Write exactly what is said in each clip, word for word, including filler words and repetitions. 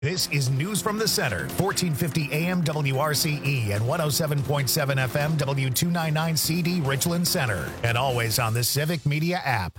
This is News from the Center, fourteen fifty A M W R C E and one oh seven point seven F M W two ninety-nine C D Richland Center, and always on the Civic Media app.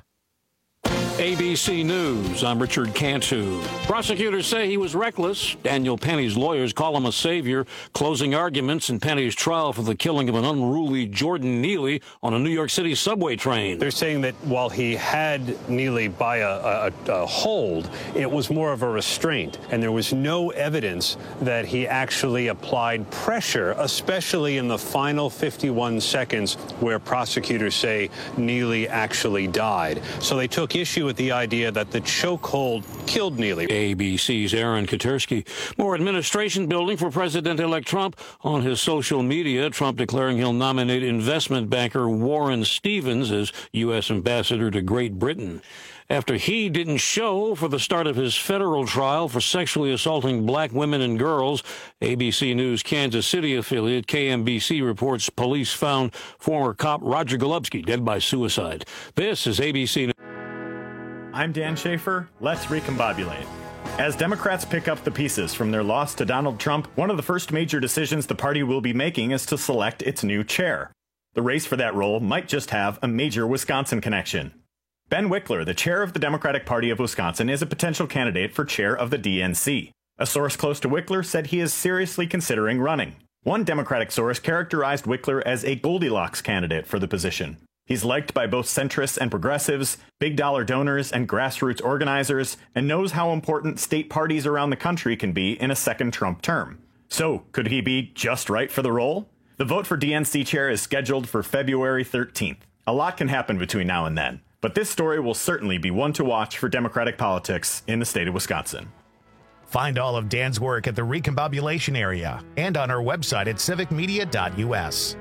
A B C News, I'm Richard Cantu. Prosecutors say he was reckless. Daniel Penny's lawyers call him a savior, closing arguments in Penny's trial for the killing of an unruly Jordan Neely on a New York City subway train. They're saying that while he had Neely by a, a, a hold, it was more of a restraint, and there was no evidence that he actually applied pressure, especially in the final fifty-one seconds where prosecutors say Neely actually died. So they took issue with the idea that the chokehold killed Neely. A B C's Aaron Katersky. More administration building for President-elect Trump. On his social media, Trump declaring he'll nominate investment banker Warren Stevens as U S ambassador to Great Britain. After he didn't show for the start of his federal trial for sexually assaulting black women and girls, A B C News Kansas City affiliate K M B C reports police found former cop Roger Golubsky dead by suicide. This is A B C News. I'm Dan Schaefer. Let's recombobulate. As Democrats pick up the pieces from their loss to Donald Trump, one of the first major decisions the party will be making is to select its new chair. The race for that role might just have a major Wisconsin connection. Ben Wickler, the chair of the Democratic Party of Wisconsin, is a potential candidate for chair of the D N C. A source close to Wickler said he is seriously considering running. One Democratic source characterized Wickler as a Goldilocks candidate for the position. He's liked by both centrists and progressives, big-dollar donors and grassroots organizers, and knows how important state parties around the country can be in a second Trump term. So, could he be just right for the role? The vote for D N C chair is scheduled for February thirteenth. A lot can happen between now and then, but this story will certainly be one to watch for Democratic politics in the state of Wisconsin. Find all of Dan's work at the Recombobulation area and on our website at civic media dot U S.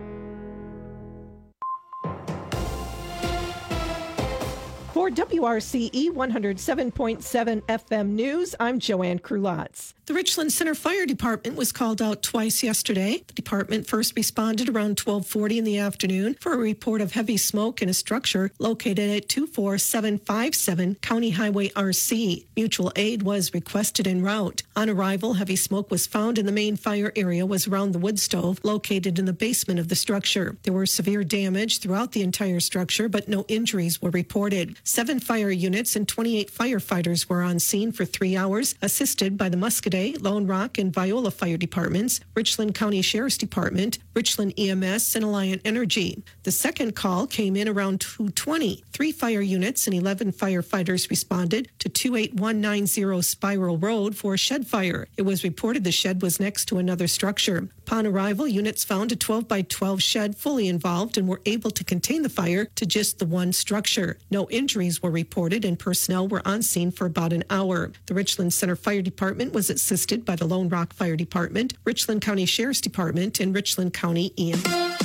For W R C E one oh seven point seven F M News, I'm Joanne Krulotz. The Richland Center Fire Department was called out twice yesterday. The department first responded around twelve forty in the afternoon for a report of heavy smoke in a structure located at two four seven five seven County Highway R C. Mutual aid was requested en route. On arrival, heavy smoke was found and the main fire area was around the wood stove located in the basement of the structure. There were severe damage throughout the entire structure, but no injuries were reported. Seven fire units and twenty-eight firefighters were on scene for three hours, assisted by the Muscadet, Lone Rock, and Viola Fire Departments, Richland County Sheriff's Department, Richland E M S, and Alliant Energy. The second call came in around two twenty. Three fire units and eleven firefighters responded to two eight one nine zero Spiral Road for a shed fire. It was reported the shed was next to another structure. Upon arrival, units found a twelve by twelve shed fully involved and were able to contain the fire to just the one structure. No injuries were reported and personnel were on scene for about an hour. The Richland Center Fire Department was assisted by the Lone Rock Fire Department, Richland County Sheriff's Department, and Richland County E M S.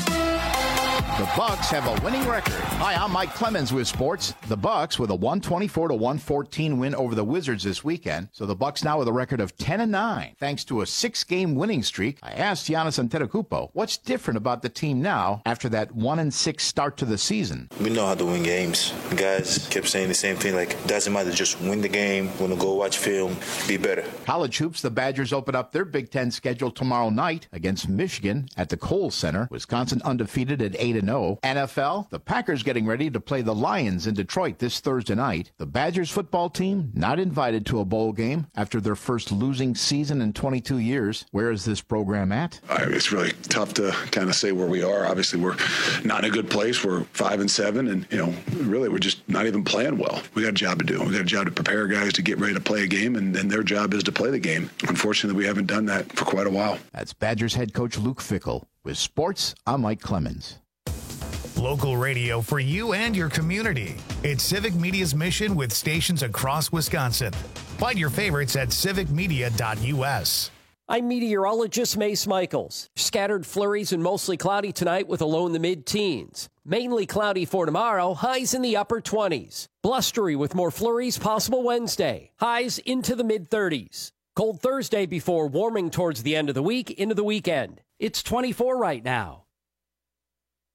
The Bucks have a winning record. Hi, I'm Mike Clemens with sports. The Bucks with a one twenty-four to one fourteen win over the Wizards this weekend. So the Bucks now with a record of ten and nine, thanks to a six-game winning streak. I asked Giannis Antetokounmpo, what's different about the team now after that one and six start to the season? We know how to win games. The guys kept saying the same thing, like, doesn't matter, just win the game. We're gonna go watch film, be better. College hoops, the Badgers open up their Big Ten schedule tomorrow night against Michigan at the Kohl Center. Wisconsin undefeated at eight and oh. N F L, the Packers getting ready to play the Lions in Detroit this Thursday night. The Badgers football team not invited to a bowl game after their first losing season in twenty-two years. Where is this program at? I mean, it's really tough to kind of say where we are. Obviously, we're not in a good place. We're five and seven, and you know, really, we're just not even playing well. We got a job to do. We got a job to prepare guys to get ready to play a game, and, and their job is to play the game. Unfortunately, we haven't done that for quite a while. That's Badgers head coach Luke Fickell. With sports, I'm Mike Clemens. Local radio for you and your community. It's Civic Media's mission with stations across Wisconsin. Find your favorites at civic media dot U S. I'm meteorologist Mace Michaels. Scattered flurries and mostly cloudy tonight with a low in the mid-teens. Mainly cloudy for tomorrow, highs in the upper twenties. Blustery with more flurries possible Wednesday. Highs into the mid-thirties. Cold Thursday before warming towards the end of the week into the weekend. It's twenty-four right now.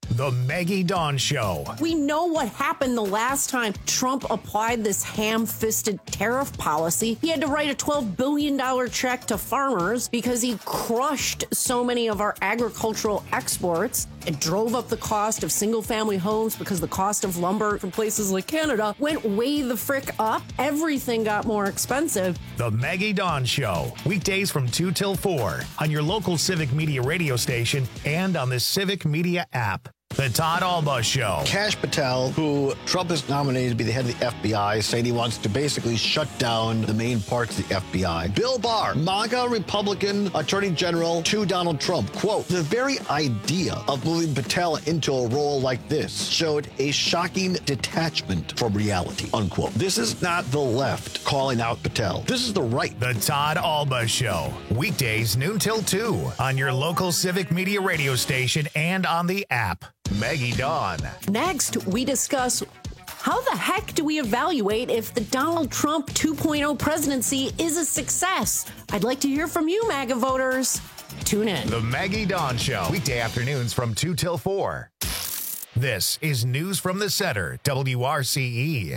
The Maggie Dawn Show. We know what happened the last time Trump applied this ham-fisted tariff policy. He had to write a twelve billion dollars check to farmers because he crushed so many of our agricultural exports. It drove up the cost of single-family homes because the cost of lumber from places like Canada went way the frick up. Everything got more expensive. The Maggie Dawn Show. Weekdays from two till four on your local Civic Media radio station and on the Civic Media app. The Todd Alba Show. Kash Patel, who Trump has nominated to be the head of the F B I, saying he wants to basically shut down the main parts of the F B I. Bill Barr, MAGA Republican Attorney General to Donald Trump. Quote, the very idea of moving Patel into a role like this showed a shocking detachment from reality, unquote. This is not the left calling out Patel. This is the right. The Todd Alba Show. Weekdays noon till two on your local Civic Media radio station and on the app. Maggie Dawn. Next, we discuss how the heck do we evaluate if the Donald Trump two point oh presidency is a success? I'd like to hear from you, MAGA voters. Tune in. The Maggie Dawn Show. Weekday afternoons from two till four. This is News from the Center, W R C E.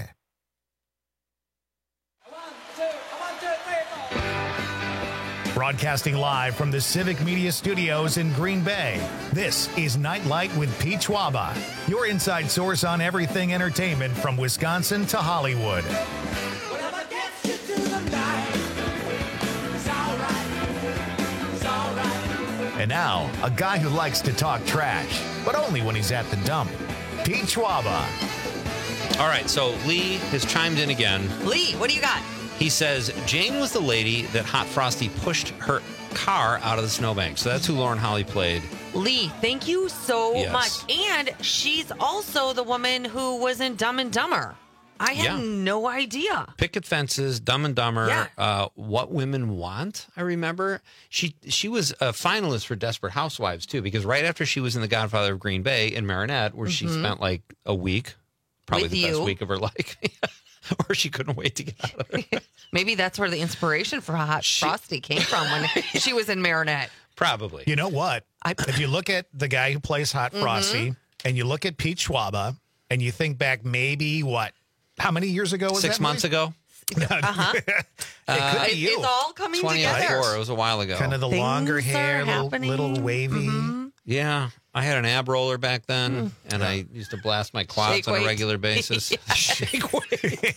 Broadcasting live from the Civic Media Studios in Green Bay, this is Nightlight with Pete Schwaba, your inside source on everything entertainment from Wisconsin to Hollywood. And now, a guy who likes to talk trash, but only when he's at the dump, Pete Schwaba. All right, so Lee has chimed in again. Lee, what do you got? He says, Jane was the lady that Hot Frosty pushed her car out of the snowbank. So that's who Lauren Holly played. Lee, thank you so Yes. much. And she's also the woman who was in Dumb and Dumber. I had Yeah. no idea. Picket Fences, Dumb and Dumber, Yeah. uh, What Women Want, I remember. She she was a finalist for Desperate Housewives, too, because right after she was in The Godfather of Green Bay in Marinette, where she Mhm. spent like a week, probably With the you. best week of her life, or she couldn't wait to get out of there. Maybe that's where the inspiration for Hot Frosty came from when she was in Marinette. Probably. You know what? if you look at the guy who plays Hot Frosty Mhm. and you look at Pete Schwaba and you think back maybe what? How many years ago was Six that months movie? ago? Uh-huh. It could Uh, be you. It's all coming twenty oh together. four. It was a while ago. Kind of the Things longer are hair, little, happening. little wavy. Mhm. Yeah, I had an ab roller back then, and I used to blast my quads Shake on weight. a regular basis. Shake weight.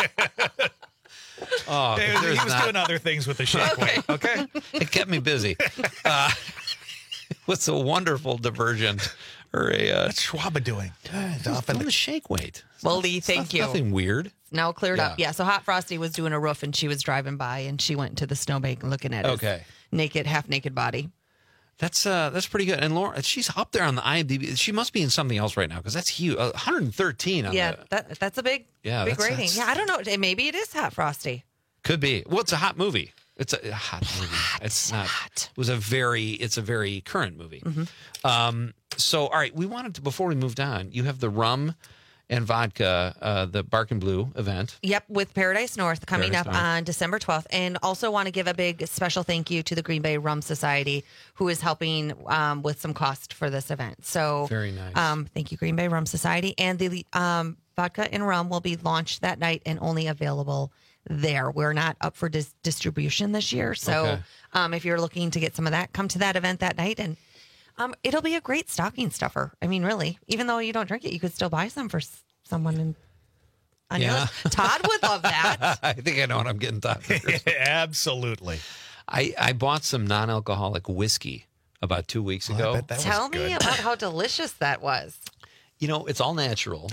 Oh, He if was, there's he was not- doing other things with the shake weight. Okay. it kept me busy. Uh, it was a wonderful diversion. Or a uh, What's Schwaba doing? off on the shake weight. Well, Lee, thank Nothing- you. Nothing weird. Now cleared Yeah. up. Yeah, so Hot Frosty was doing a roof and she was driving by and she went to the snowbank looking at his Okay. naked, half naked body. That's uh, that's pretty good. And Laura, she's up there on the IMDb. She must be in something else right now because that's huge. Uh, one hundred thirteen on Yeah, the, that that's a big, Yeah, big that's- rating. that's- Yeah, I don't know. Maybe it is Hot Frosty. Could be. Well, it's a hot movie. It's a, a hot movie. It's not. It was a very. It's a very current movie. Mm-hmm. Um. So, all right. We wanted to before we moved on. You have the rum and vodka, uh, the Bark and Blue event. Yep, with Paradise North coming Paradise up North. on December twelfth. And also want to give a big special thank you to the Green Bay Rum Society, who is helping um, with some cost for this event. So Very nice. Um, thank you, Green Bay Rum Society. And the um, vodka and rum will be launched that night and only available there. We're not up for dis- distribution this year. So Okay. um, if you're looking to get some of that, come to that event that night. And um, it'll be a great stocking stuffer. I mean, really, even though you don't drink it, you could still buy some for s- someone in, on your Yeah. list. Todd would love that. I think I know what I'm getting. Todd. Absolutely. I I bought some non-alcoholic whiskey about two weeks Well, I ago. bet that was Tell me good. about how delicious that was. You know, it's all natural.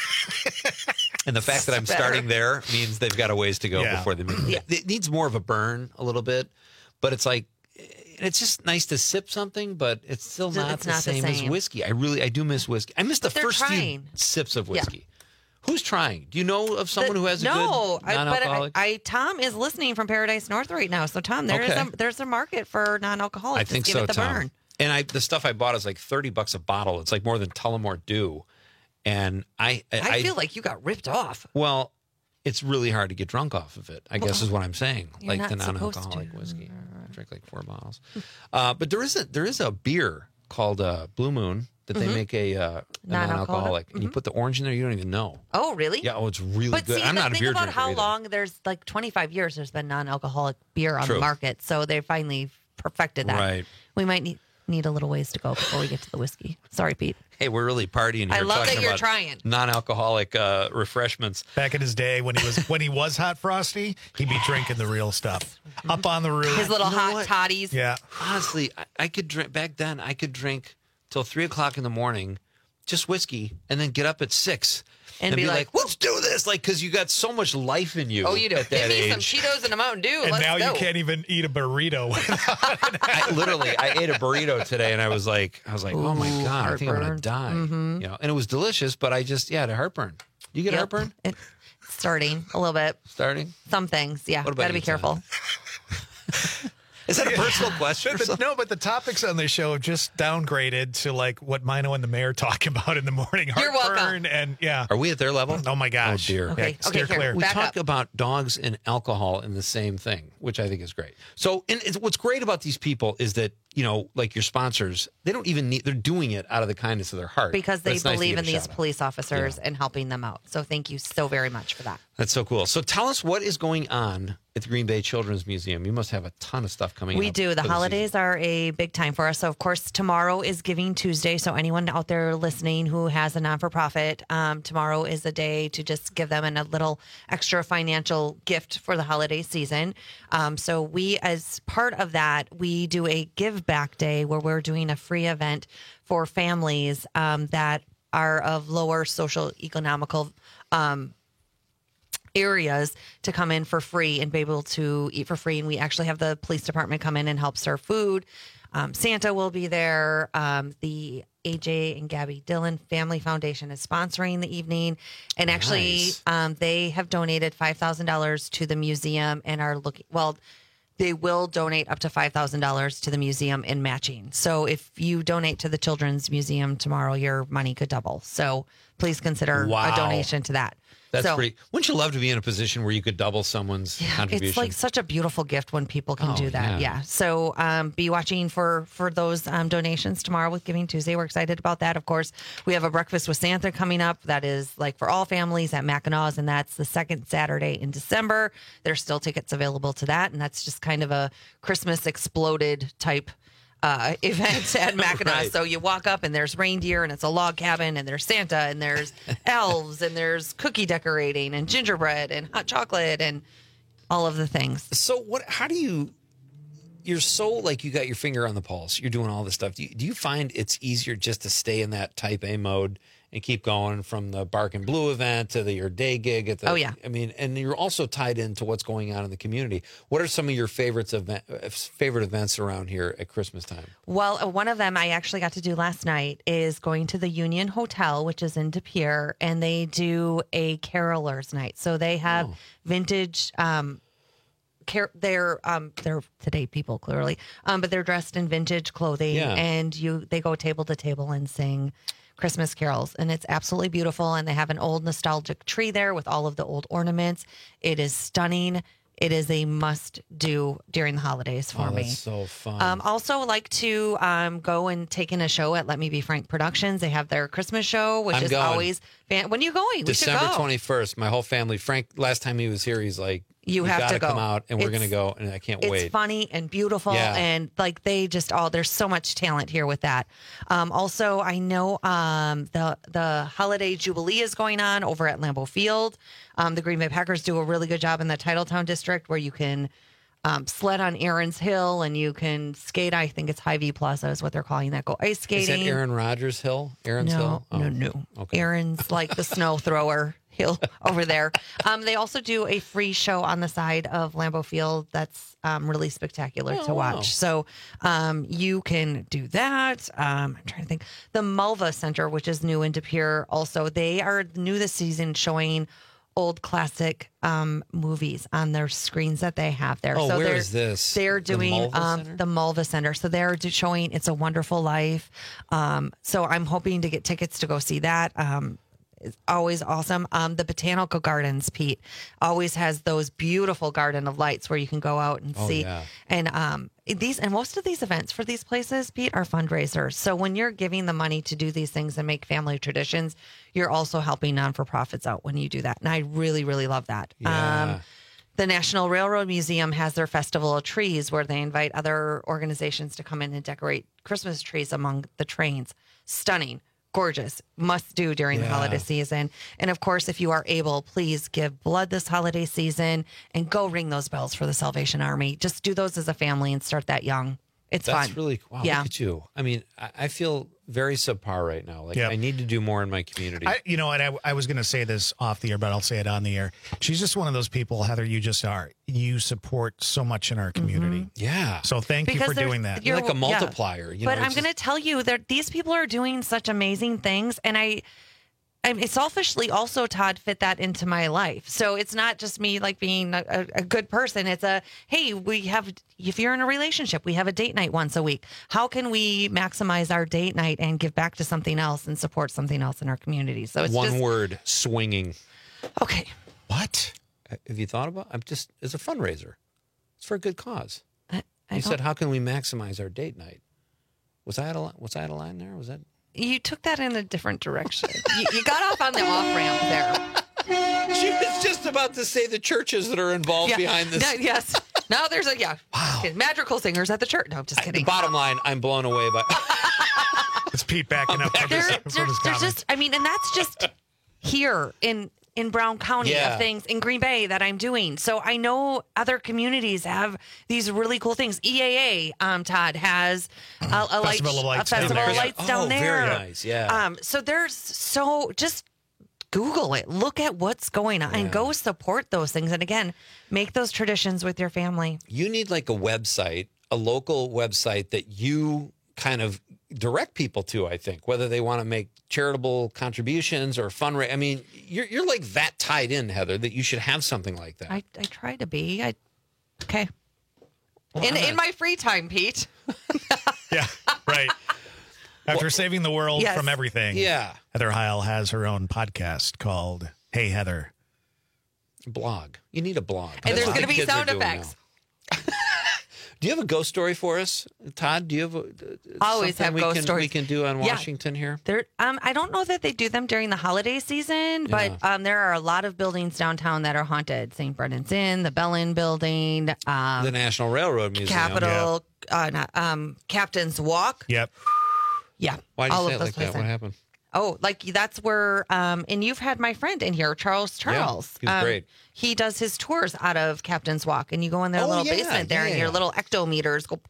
And the fact that I'm Better. starting there means they've got a ways to go Yeah. before they move. Yeah. It needs more of a burn a little bit, but it's like, it's just nice to sip something, but it's still It's not, not the, the same as same. whiskey. I really, I do miss whiskey. I missed the But they're first trying. few sips of Yeah. whiskey. Who's trying? Do you know of someone The- who has a no, good I, but I, non-alcoholic? I Tom is listening from Paradise North right now. So Tom, there is Okay. a there's a market for non-alcoholic. I Just think give so, it the Tom. burn. And I, the stuff I bought is like thirty bucks a bottle. It's like more than Tullamore Dew. And I, I, I, feel like you got ripped off. well, it's really hard to get drunk off of it, I guess is what I'm saying. You're Like the not supposed non-alcoholic to. whiskey. I drink like four bottles. Uh, but there is a there is a beer called uh, Blue Moon that they Mhm. make a, uh, a Non-alcoholic. non-alcoholic, and you Mhm. put the orange in there. You don't even know. Oh, really? Yeah. Oh, it's really But good. see, I'm but not a think beer about drinker how either. long there's like twenty-five years there's been non-alcoholic beer on True. the market, so they finally perfected that. Right. We might need need a little ways to go before we get to the whiskey. Sorry, Pete. Hey, we're really partying here. I love that talking you're about trying. non-alcoholic uh, refreshments. Back in his day when he was when he was hot frosty, he'd be drinking the real stuff up on the roof. His little You know hot what? toddies. Yeah. Honestly, I, I could drink back then. I could drink till three o'clock in the morning, just whiskey, and then get up at six And be like, "Let's do this!" Like, because you got so much life in you. Oh, you do. At Give that me age. some Cheetos and a Mountain Dew. And Let's now go. you can't even eat a burrito. I, literally, I ate a burrito today, and I was like, I was like, oh my Ooh, god, I think I'm gonna heartburn. die. Mhm. You know, and it was delicious, but I just, yeah, the heartburn. You get Yep. heartburn? It's starting a little bit. Starting? Some things, yeah. What about Gotta be you, Tom? careful. Is that a personal question? But the- no, but the topics on this show have just downgraded to like what Mino and the mayor talk about in the morning. You're welcome. Heartburn and yeah. Are we at their level? Oh my gosh. Oh dear. Okay, Yeah, okay, steer here. clear. We Back talk up. about dogs and alcohol in the same thing, which I think is great. So, and it's, what's great about these people is that, you know, like your sponsors, they don't even need, they're doing it out of the kindness of their heart. Because But they it's nice to believe give in a these shout out. police officers and helping them out. So thank you so very much for that. That's so cool. So tell us what is going on at the Green Bay Children's Museum. You must have a ton of stuff coming up. We do. The for holidays are a big time for us. So, of course, tomorrow is Giving Tuesday. So, anyone out there listening who has a non for profit, um, tomorrow is a day to just give them a little extra financial gift for the holiday season. Um, so, we, as part of that, we do a give back day where we're doing a free event for families um, that are of lower social economical um areas to come in for free and be able to eat for free. And we actually have the police department come in and help serve food. Um, Santa will be there. Um, the A J and Gabby Dillon Family Foundation is sponsoring the evening. And actually, Nice. um, they have donated five thousand dollars to the museum and are looking, well, they will donate up to five thousand dollars to the museum in matching. So if you donate to the Children's Museum tomorrow, your money could double. So please consider Wow. a donation to that. That's so, pretty. Wouldn't you love to be in a position where you could double someone's contribution? It's like such a beautiful gift when people can Oh, do that. yeah. Yeah. So um, be watching for for those um, donations tomorrow with Giving Tuesday. We're excited about that. Of course, we have a breakfast with Santa coming up. That is like for all families at Mackinac, and that's the second Saturday in December. There's still tickets available to that, and that's just kind of a Christmas exploded type uh, event at Mackinac. Right. So you walk up and there's reindeer and it's a log cabin and there's Santa and there's elves and there's cookie decorating and gingerbread and hot chocolate and all of the things. So what? How do you? You're so like you got your finger on the pulse. You're doing all this stuff. Do you, do you find it's easier just to stay in that Type A mode and keep going from the Bark and Blue event to the your day gig at the? Oh, yeah. I mean, and you're also tied into what's going on in the community. What are some of your favorites event, favorite events around here at Christmas time? Well, uh, one of them I actually got to do last night is going to the Union Hotel, which is in De Pere, and they do a carolers night. So they have Oh. vintage. Um, car- they're um, they're today people clearly, um, but they're dressed in vintage clothing, Yeah. and you they go table to table and sing Christmas carols, and it's absolutely beautiful. And they have an old nostalgic tree there with all of the old ornaments. It is stunning. It is a must do during the holidays for oh, me. that's so fun. Um, also like to um, go and take in a show at Let Me Be Frank Productions. They have their Christmas show, which I'm is going. always fan- when are you going? We should December go. twenty-first. My whole family. Frank, last time he was here, he's like, You "We have gotta to go. come out, and we're It's- gonna go." And I can't It's wait. funny and beautiful, Yeah. and like they just all there's so much talent here with that. Um, also, I know um, the the holiday jubilee is going on over at Lambeau Field. Um, the Green Bay Packers do a really good job in the Titletown district where you can um, sled on Aaron's Hill and you can skate. I think it's Hy-Vee Plaza is what they're calling that. Go ice Is skating. that Aaron Rodgers Hill? Aaron's no, Hill? Oh, no, no. Okay. Aaron's like the snow thrower hill over there. Um, they also do a free show on the side of Lambeau Field that's um, really spectacular Oh, to watch. wow. So um, you can do that. Um, I'm trying to think. The Malva Center, which is new in De Pere, also they are new this season showing old classic um, movies on their screens that they have there. Oh, so where they're, is this? They're The doing Malva um, Center? the Malva Center. So they're do- showing It's a Wonderful Life. Um, so I'm hoping to get tickets to go see that. Um, is always awesome. Um, the Botanical Gardens, Pete, always has those beautiful garden of lights where you can go out and Oh, see. yeah. And um, these and most of these events for these places, Pete, are fundraisers. So when you're giving the money to do these things and make family traditions, you're also helping non-for-profits out when you do that. And I really, really love that. Yeah. Um, the National Railroad Museum has their Festival of Trees where they invite other organizations to come in and decorate Christmas trees among the trains. Stunning, gorgeous, must do during the Yeah. holiday season. And of course, if you are able, please give blood this holiday season and go ring those bells for the Salvation Army. Just do those as a family and start that young. It's That's fun. really wow. Yeah. Look at you. I mean, I, I feel very subpar right now. Like Yep. I need to do more in my community. I, you know, and I, I was going to say this off the air, but I'll say it on the air. She's just one of those people, Heather. You just are. You support so much in our community. yeah. So thank you Because for there's- doing that. You're like a yeah. multiplier. You but know, I'm it's going to tell you that these people are doing such amazing things, and I, I mean, selfishly also, Todd, fit that into my life. So it's not just me like being a, a, a good person. It's a hey, we have. If you're in a relationship, we have a date night once a week. How can we maximize our date night and give back to something else and support something else in our community? So it's one just, word: swinging. Okay. What? Have you thought about? I'm just as a fundraiser. It's for a good cause. I, I You don't- said, "How can we maximize our date night?" Was I out of li- was I out of line there? Was that? you took that in a different direction. you, you got off on the off ramp there. She was just about to say the churches that are involved Yeah. behind this. No, yes. Now there's a yeah. Wow. Magical singers at the church. No, I'm just I- kidding. the bottom line, I'm blown away by. It's Pete backing up. from There, his- there, from his there's comment. just, I mean, and that's just here in in Brown County Yeah. of things in Green Bay that I'm doing. So I know other communities have these really cool things. E A A, um, Todd has a, a, light, Festival of Lights a down festival there. of lights Oh, down there. very nice, yeah. Um, so there's so just Google it. Look at what's going on and go support those things. And again, make those traditions with your family. You need like a website, a local website that you kind of direct people to, I think, whether they want to make charitable contributions or fundraise. I mean, you're you're like that tied in, Heather, that you should have something like that. I, I try to be. I okay. Well, in I'm in not- my free time, Pete. Yeah, right. After saving the world Yes. from everything, Yeah. Heather Heil has her own podcast called Hey Heather. Blog. You need a blog. And That's there's what going to the be kids are sound doing effects. now. Do you have a ghost story for us, Todd? Do you have a, Always something have we ghost can, stories. we can do on Yeah. Washington here? There, um, I don't know that they do them during the holiday season, but um, there are a lot of buildings downtown that are haunted. Saint Brendan's Inn, the Bellin Building, um, The National Railroad Museum. Capitol, uh, not, um, Captain's Walk. Yep. Yeah, Why do you all say of it those like that? places. What happened? Oh, like that's where, um, and you've had my friend in here, Charles Charles. he's um, great. He does his tours out of Captain's Walk, and you go in their Oh, little yeah, basement there, yeah, and your yeah. little ectometers go.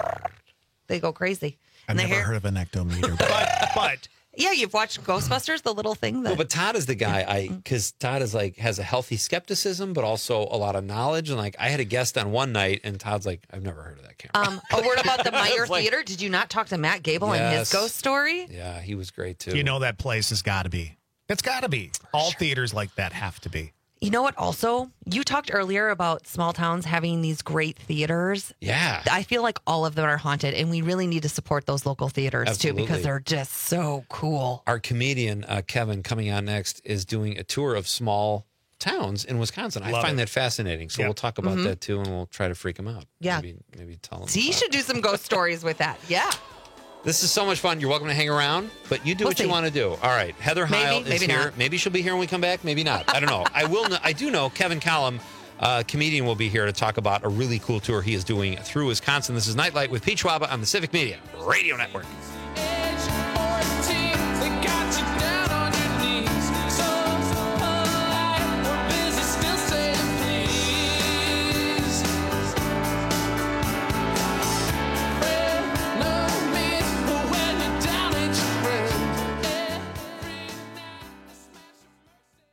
They go crazy. I've And they never hear- heard of an ectometer, but, but Yeah, you've watched Ghostbusters, the little thing that. Well, but Todd is the guy I because Todd is like has a healthy skepticism, but also a lot of knowledge. And like I had a guest on one night, and Todd's like, I've never heard of that camera. Um, a word about the Meyer Like- Theater. Did you not talk to Matt Gable and his Yes. ghost story? Yeah, he was great too. you know that place has got to be. It's got to be. All theaters like that have to be. You know what? Also, you talked earlier about small towns having these great theaters. Yeah. I feel like all of them are haunted, and we really need to support those local theaters Absolutely. too because they're just so cool. Our comedian uh, Kevin coming on next is doing a tour of small towns in Wisconsin. I Love find it. that fascinating. So Yep. we'll talk about Mhm. that too, and we'll try to freak him out. Yeah. maybe, maybe tell him. So you about should do some ghost stories with that. Yeah. This is so much fun. You're welcome to hang around, but you do We'll what you see. want to do. All right, Heather Maybe, Heil is maybe here. not. Maybe she'll be here when we come back. Maybe not. I don't know. I will. Know, I do know Kevin Callum, uh, comedian, will be here to talk about a really cool tour he is doing through Wisconsin. This is Nightlight with Pete Schwaba on the Civic Media Radio Network.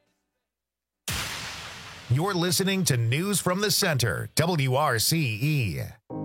You're listening to News from the Center, W R C E.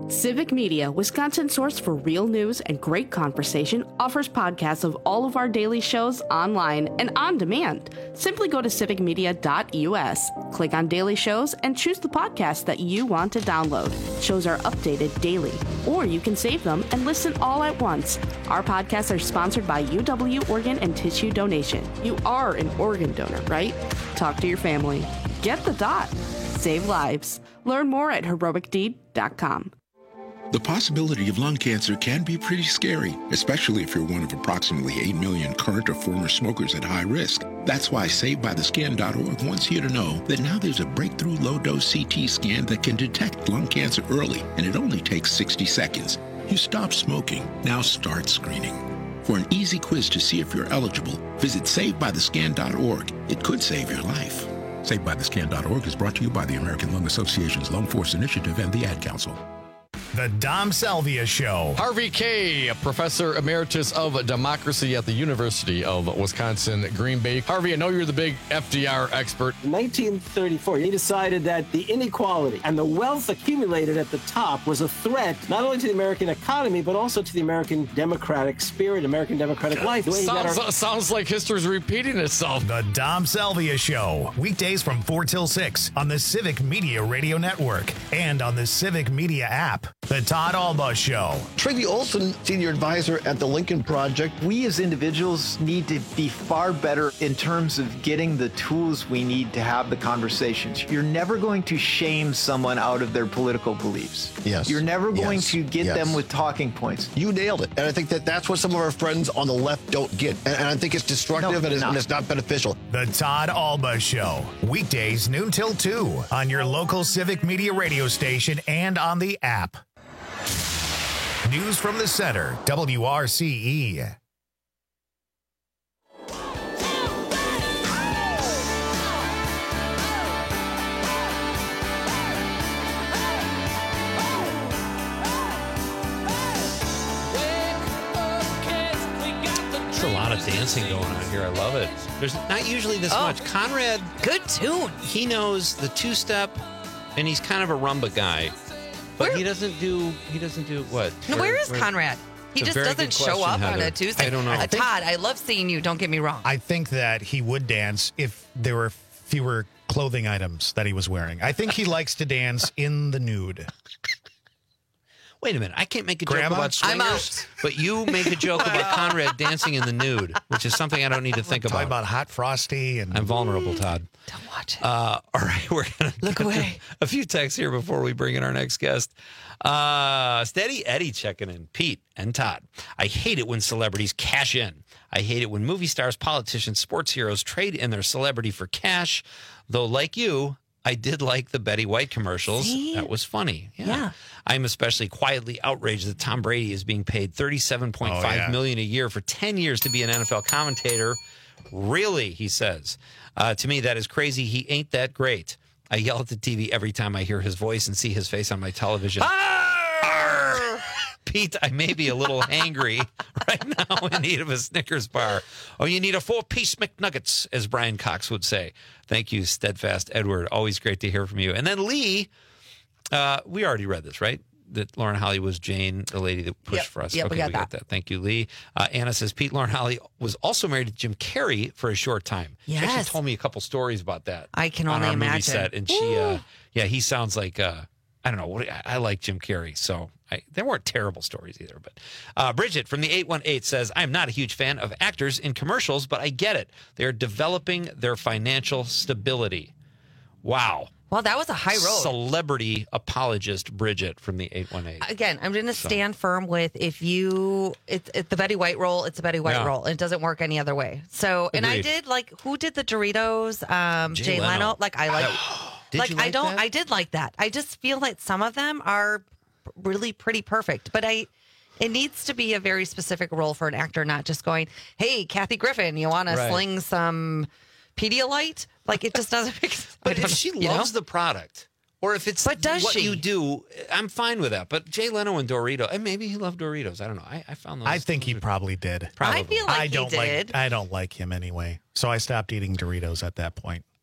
Civic Media, Wisconsin's source for real news and great conversation, offers podcasts of all of our daily shows online and on demand. Simply go to civic media dot u s, click on Daily Shows, and choose the podcast that you want to download. Shows are updated daily, or you can save them and listen all at once. Our podcasts are sponsored by U W Organ and Tissue Donation. You are an organ donor, right? Talk to your family. Get the dot. Save lives. Learn more at heroic deed dot com. The possibility of lung cancer can be pretty scary, especially if you're one of approximately eight million current or former smokers at high risk. That's why Saved By The Scan dot org wants you to know that now there's a breakthrough low-dose C T scan that can detect lung cancer early, and it only takes sixty seconds. You stop smoking, now start screening. For an easy quiz to see if you're eligible, visit Saved By The Scan dot org. It could save your life. Saved By The Scan dot org is brought to you by the American Lung Association's Lung Force Initiative and the Ad Council. The Dom Salvia Show. Harvey Kaye, Professor Emeritus of Democracy at the University of Wisconsin, Green Bay. Harvey, I know you're the big F D R expert. In nineteen thirty-four, he decided that the inequality and the wealth accumulated at the top was a threat not only to the American economy, but also to the American democratic spirit, American democratic life. The way he got Sounds, our- sounds like history's repeating itself. The Dom Salvia Show. Weekdays from four till six on the Civic Media Radio Network and on the Civic Media app. The Todd Alba Show. Trygve Olson, senior advisor at the Lincoln Project. We as individuals need to be far better in terms of getting the tools we need to have the conversations. You're never going to shame someone out of their political beliefs. Yes. You're never going Yes. to get Yes. them with talking points. You nailed it. And I think that that's what some of our friends on the left don't get. And, and I think it's destructive No, and, it's, no. and it's not beneficial. The Todd Alba Show. Weekdays noon till two on your local Civic Media radio station and on the app. News from the center, W R C E. There's a lot of dancing going on here. I love it. There's not usually this Oh. much. Conrad, good tune. He knows the two-step, and he's kind of a rumba guy. But he doesn't do. He doesn't do what? No, where is Conrad? He It's a just very doesn't good show question, up on Heather. a Tuesday. I don't know. Uh, I think- Todd, I love seeing you. Don't get me wrong. I think that he would dance if there were fewer clothing items that he was wearing. I think he likes to dance in the nude. Wait a minute. I can't make a Grandma? joke about I'm swingers, but you make a joke about Conrad dancing in the nude, which is something I don't need to think Talk about. about Hot Frosty and I'm vulnerable, Todd. Don't watch it. Uh, all right, we're gonna look away. A few texts here before we bring in our next guest. Uh, Steady Eddie checking in. Pete and Todd. I hate it when celebrities cash in. I hate it when movie stars, politicians, sports heroes trade in their celebrity for cash. Though, like you, I did like the Betty White commercials. See? That was funny. Yeah. Yeah. I'm especially quietly outraged that Tom Brady is being paid thirty-seven point five Oh, yeah. million a year for ten years to be an N F L commentator. Really, he says. Uh, to me, that is crazy. He ain't that great. I yell at the T V every time I hear his voice and see his face on my television. Arr! Pete, I may be a little hangry right now in need of a Snickers bar. Oh, you need a four-piece McNuggets, as Brian Cox would say. Thank you, Steadfast Edward. Always great to hear from you. And then Lee, uh, we already read this, right? That Lauren Holly was Jane, the lady that pushed Yep. for us. Yep, we okay, got we got that. that. Thank you, Lee. Uh, Anna says, Pete, Lauren Holly was also married to Jim Carrey for a short time. She actually Yes. told me a couple stories about that. I can on only our movie imagine. set. And she, uh, yeah, he sounds like, uh, I don't know, what I, I like Jim Carrey, so I, there weren't terrible stories either. But uh, Bridget from the eight one eight says, I'm not a huge fan of actors in commercials, but I get it. They're developing their financial stability. Wow. Well, that was a high road. Celebrity apologist Bridget from the eight one eight. Again, I'm going to stand firm with if you, it's, it's the Betty White role, it's a Betty White Yeah. role. It doesn't work any other way. So, and I Agreed. did like, who did the Doritos? Um, Jay Jay, Leno. Leno. Like, I like, Did like, you I like don't, that? I did like that. I just feel like some of them are really pretty perfect, but I, it needs to be a very specific role for an actor, not just going, hey, Kathy Griffin, you want to Right. sling some Pedialyte? Like, it just doesn't make sense. But if she loves the product, or if it's But does what she? you do, I'm fine with that. But Jay Leno and Dorito, and maybe he loved Doritos. I don't know. I, I found those. I think he probably did. Probably. I feel like I he don't did. like I don't like him anyway. So I stopped eating Doritos at that point.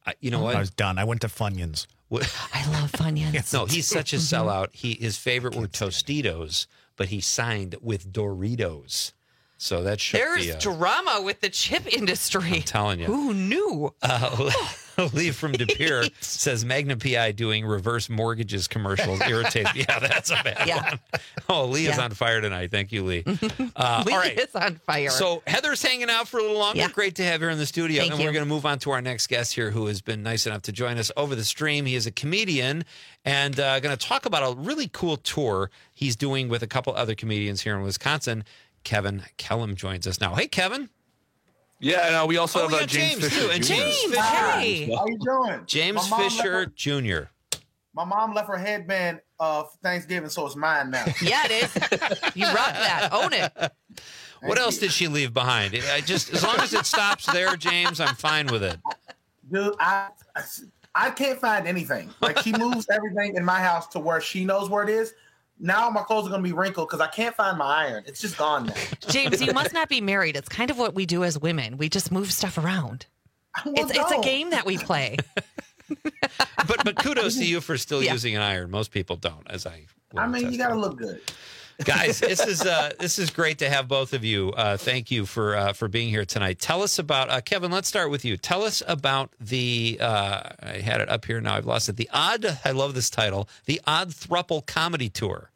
I, you know what? I was done. I went to Funyuns. I love Funyuns. No, he's such a sellout. He his favorite were Tostitos, but he signed with Doritos. So that should There's be a, drama with the chip industry. I'm telling you. Who knew? Uh, Lee from De Pere says Magna P I doing reverse mortgages commercials irritates. Yeah, that's a bad Yeah. one. Oh, Lee is Yeah. on fire tonight. Thank you, Lee. Uh, Lee all right. is on fire. So Heather's hanging out for a little longer. Yeah. Great to have her in the studio. Thank and you. we're going to move on to our next guest here who has been nice enough to join us over the stream. He is a comedian and uh, going to talk about a really cool tour he's doing with a couple other comedians here in Wisconsin. Kevin Kellum joins us now. Hey, Kevin. Yeah, no, we also Oh, have we uh, got James, James, Fisher. too, and Junior James, hey. How you doing? James My mom Fisher left her- Junior My mom left her headband uh, for Thanksgiving, so it's mine now. Yeah, it is. You rock that. Own it. What else did she leave behind? I just as long as it stops there, James, I'm fine with it. Dude, I, I can't find anything. Like, she moves everything in my house to where she knows where it is. Now my clothes are going to be wrinkled because I can't find my iron. It's just gone now. James, you must not be married. It's kind of what we do as women. We just move stuff around. It's, it's a game that we play. But but kudos to you for still Yeah. using an iron. Most people don't, as I will I mean, attest you got to to. look good. Guys, this is uh, this is great to have both of you. Uh, thank you for uh, for being here tonight. Tell us about uh, Kevin. Let's start with you. Tell us about the. Uh, I had it up here now. I've lost it. The Odd. I love this title. The Odd Thruple Comedy Tour.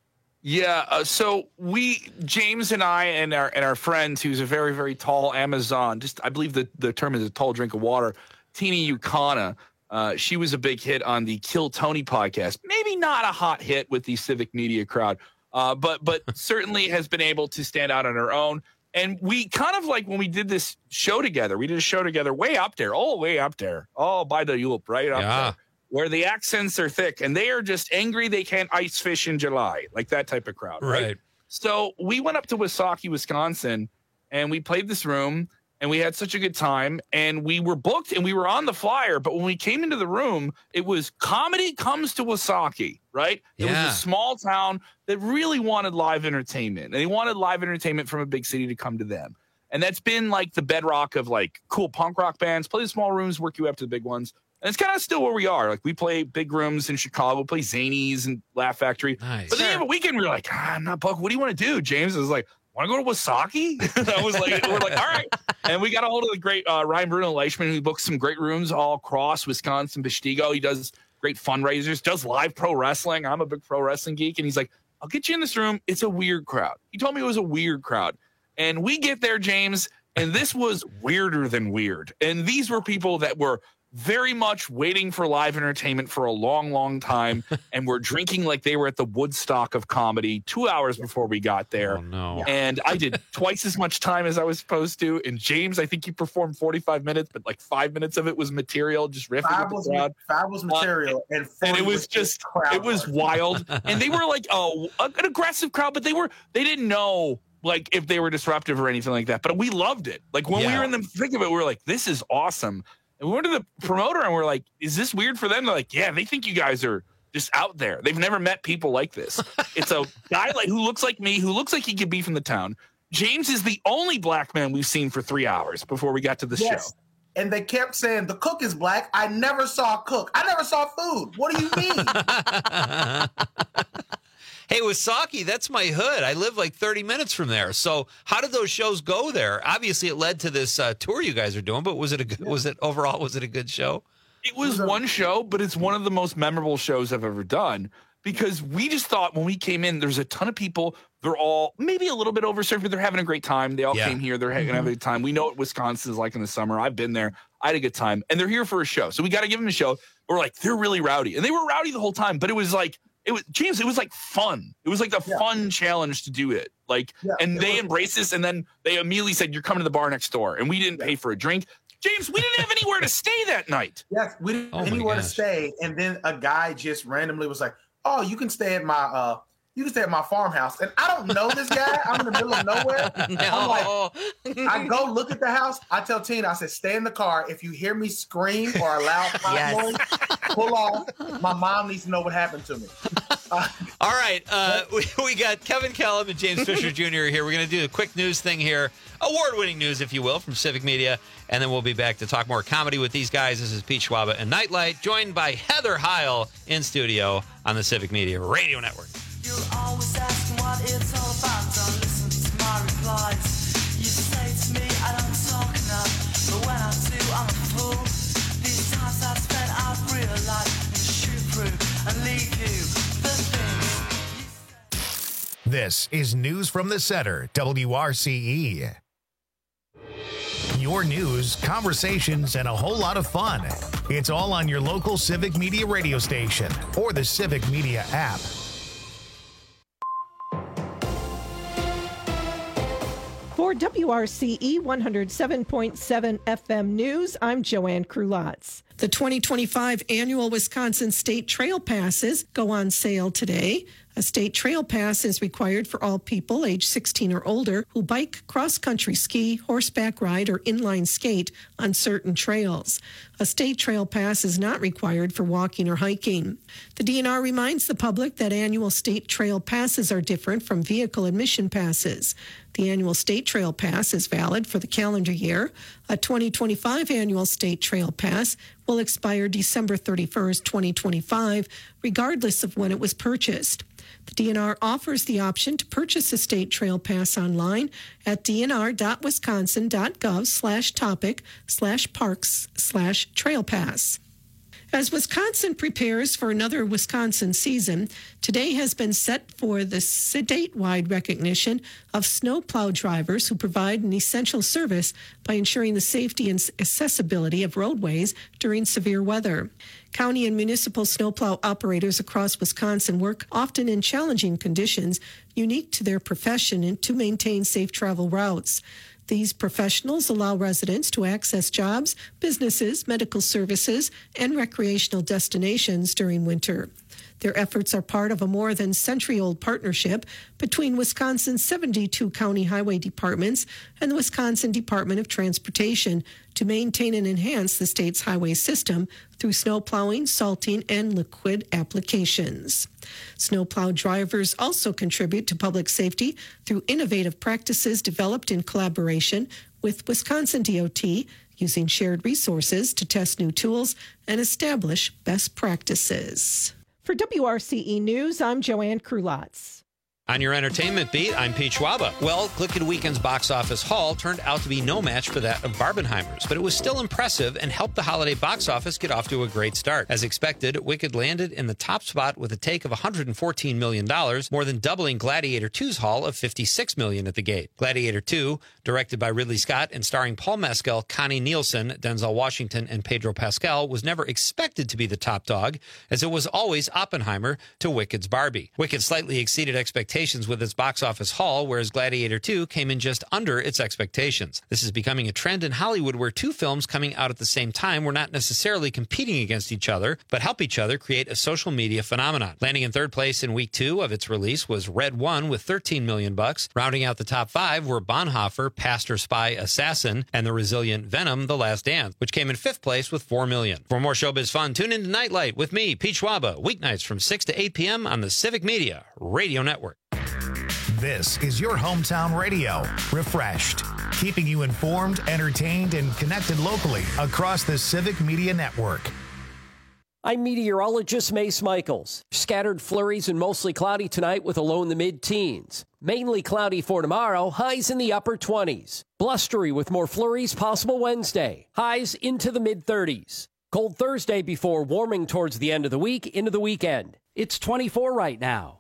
Yeah, uh, so we, James and I and our and our friends, who's a very, very tall Amazon, just I believe the, the term is a tall drink of water, Teeny Ukana. Uh, she was a big hit on the Kill Tony podcast. Maybe not a hot hit with the civic media crowd, uh, but but certainly has been able to stand out on her own. And we kind of like when we did this show together, we did a show together way up there, all way up there, all by the Yulp, right up Yeah. there, where the accents are thick and they are just angry they can't ice fish in July, like that type of crowd. Right. Right. So we went up to Wasaki, Wisconsin, and we played this room and we had such a good time and we were booked and we were on the flyer. But when we came into the room, it was comedy comes to Wasaki, right? It Yeah. was a small town that really wanted live entertainment and they wanted live entertainment from a big city to come to them. And that's been like the bedrock of like cool punk rock bands, play the small rooms, work you up to the big ones. And it's kind of still where we are. Like we play big rooms in Chicago, play Zanies and Laugh Factory. Nice. But then you have a weekend where you're like, ah, I'm not booked. What do you want to do? James was like, want to go to Wasaki? I was like, we're like, all right. And we got a hold of the great uh, Ryan Bruno Leishman, who books some great rooms all across Wisconsin, Peshtigo. He does great fundraisers, does live pro wrestling. I'm a big pro wrestling geek. And he's like, I'll get you in this room. It's a weird crowd. He told me it was a weird crowd. And we get there, James, and this was weirder than weird. And these were people that were very much waiting for live entertainment for a long, long time, and were drinking like they were at the Woodstock of comedy two hours before we got there. Oh, no. And I did twice as much time as I was supposed to. And James, I think he performed forty-five minutes, but like five minutes of it was material, just riffing Five with was, the crowd. five was material, Uh, and, and it forty was just crowd it was work. wild. And they were like oh an aggressive crowd, but they were they didn't know like if they were disruptive or anything like that. But we loved it. Like when we Yeah. were in the thick of it, we were like, this is awesome. And we went to the promoter and we're like, is this weird for them? They're like, yeah, they think you guys are just out there. They've never met people like this. It's a guy like who looks like me, who looks like he could be from the town. James is the only black man we've seen for three hours before we got to the Yes. show. And they kept saying the cook is black. I never saw a cook. I never saw food. What do you mean? Hey, Wasaki, that's my hood. I live like thirty minutes from there. So how did those shows go there? Obviously, it led to this uh, tour you guys are doing, but was it a good, was it overall, was it a good show? It was one show, but it's one of the most memorable shows I've ever done because we just thought when we came in, there's a ton of people. They're all maybe a little bit overserved, but they're having a great time. They all Yeah. came here. They're having a good time. We know what Wisconsin is like in the summer. I've been there. I had a good time. And they're here for a show. So we got to give them a show. We're like, they're really rowdy. And they were rowdy the whole time, but it was like, it was James, it was like fun. It was like a Yeah. fun challenge to do it. Like, Yeah, and it they was- embraced this. And then they immediately said, you're coming to the bar next door. And we didn't pay for a drink. James, we didn't have anywhere to stay that night. Yes, we didn't Oh my anywhere to gosh. stay. And then a guy just randomly was like, oh, you can stay at my uh you can stay at my farmhouse. And I don't know this guy. I'm in the middle of nowhere. I'm No. like, I go look at the house. I tell Tina, I said, stay in the car. If you hear me scream or a loud pop Yes. noise, pull off. My mom needs to know what happened to me. Uh, All right. Uh, we, we got Kevin Kellum and James Fisher Junior here. We're going to do a quick news thing here. Award-winning news, if you will, from Civic Media. And then we'll be back to talk more comedy with these guys. This is Pete Schwaba and Nightlight, joined by Heather Heil in studio on the Civic Media Radio Network. You're always asking what it's all about. Don't listen to my replies. You say to me, I don't talk enough. But when I do, I'm a fool. These times I've spent, I've realized and shoot through and leave you the things. This is News from the Center, W R C E. Your news, conversations, and a whole lot of fun. It's all on your local Civic Media radio station or the Civic Media app. For W R C E one oh seven point seven F M News, I'm Joanne Krulotz. The twenty twenty-five annual Wisconsin State Trail Passes go on sale today. A state trail pass is required for all people age sixteen or older who bike, cross-country ski, horseback ride, or inline skate on certain trails. A state trail pass is not required for walking or hiking. The D N R reminds the public that annual state trail passes are different from vehicle admission passes. The annual state trail pass is valid for the calendar year. A twenty twenty-five annual state trail pass will expire December thirty-first, twenty twenty-five, regardless of when it was purchased. The D N R offers the option to purchase a state trail pass online at dnr.wisconsin.gov slash topic slash parks slash trail pass. As Wisconsin prepares for another Wisconsin season, today has been set for the statewide recognition of snowplow drivers who provide an essential service by ensuring the safety and accessibility of roadways during severe weather. County and municipal snowplow operators across Wisconsin work often in challenging conditions unique to their profession and to maintain safe travel routes. These professionals allow residents to access jobs, businesses, medical services, and recreational destinations during winter. Their efforts are part of a more than century-old partnership between Wisconsin's seventy-two county highway departments and the Wisconsin Department of Transportation to maintain and enhance the state's highway system through snow plowing, salting, and liquid applications. Snowplow drivers also contribute to public safety through innovative practices developed in collaboration with Wisconsin D O T, using shared resources to test new tools and establish best practices. For W R C E News, I'm Joanne Krulotz. On your entertainment beat, I'm Pete Schwaba. Well, Glicked Weekend's box office haul turned out to be no match for that of Barbenheimer's, but it was still impressive and helped the holiday box office get off to a great start. As expected, Wicked landed in the top spot with a take of one hundred fourteen million dollars, more than doubling Gladiator two's haul of fifty-six million dollars at the gate. Gladiator two, directed by Ridley Scott and starring Paul Mescal, Connie Nielsen, Denzel Washington, and Pedro Pascal, was never expected to be the top dog, as it was always Oppenheimer to Wicked's Barbie. Wicked slightly exceeded expectations with its box office haul, whereas Gladiator two came in just under its expectations. This is becoming a trend in Hollywood where two films coming out at the same time were not necessarily competing against each other, but help each other create a social media phenomenon. Landing in third place in week two of its release was Red One with thirteen million bucks. Rounding out the top five were Bonhoeffer, Pastor, Spy, Assassin, and the resilient Venom, The Last Dance, which came in fifth place with four million. For more showbiz fun, tune in to Nightlight with me, Pete Schwaba, weeknights from six to eight p.m. on the Civic Media Radio Network. This is your hometown radio, refreshed, keeping you informed, entertained, and connected locally across the Civic Media Network. I'm meteorologist Mace Michaels. Scattered flurries and mostly cloudy tonight with a low in the mid-teens. Mainly cloudy for tomorrow, highs in the upper twenties. Blustery with more flurries possible Wednesday. Highs into the mid-thirties. Cold Thursday before warming towards the end of the week into the weekend. It's twenty-four right now.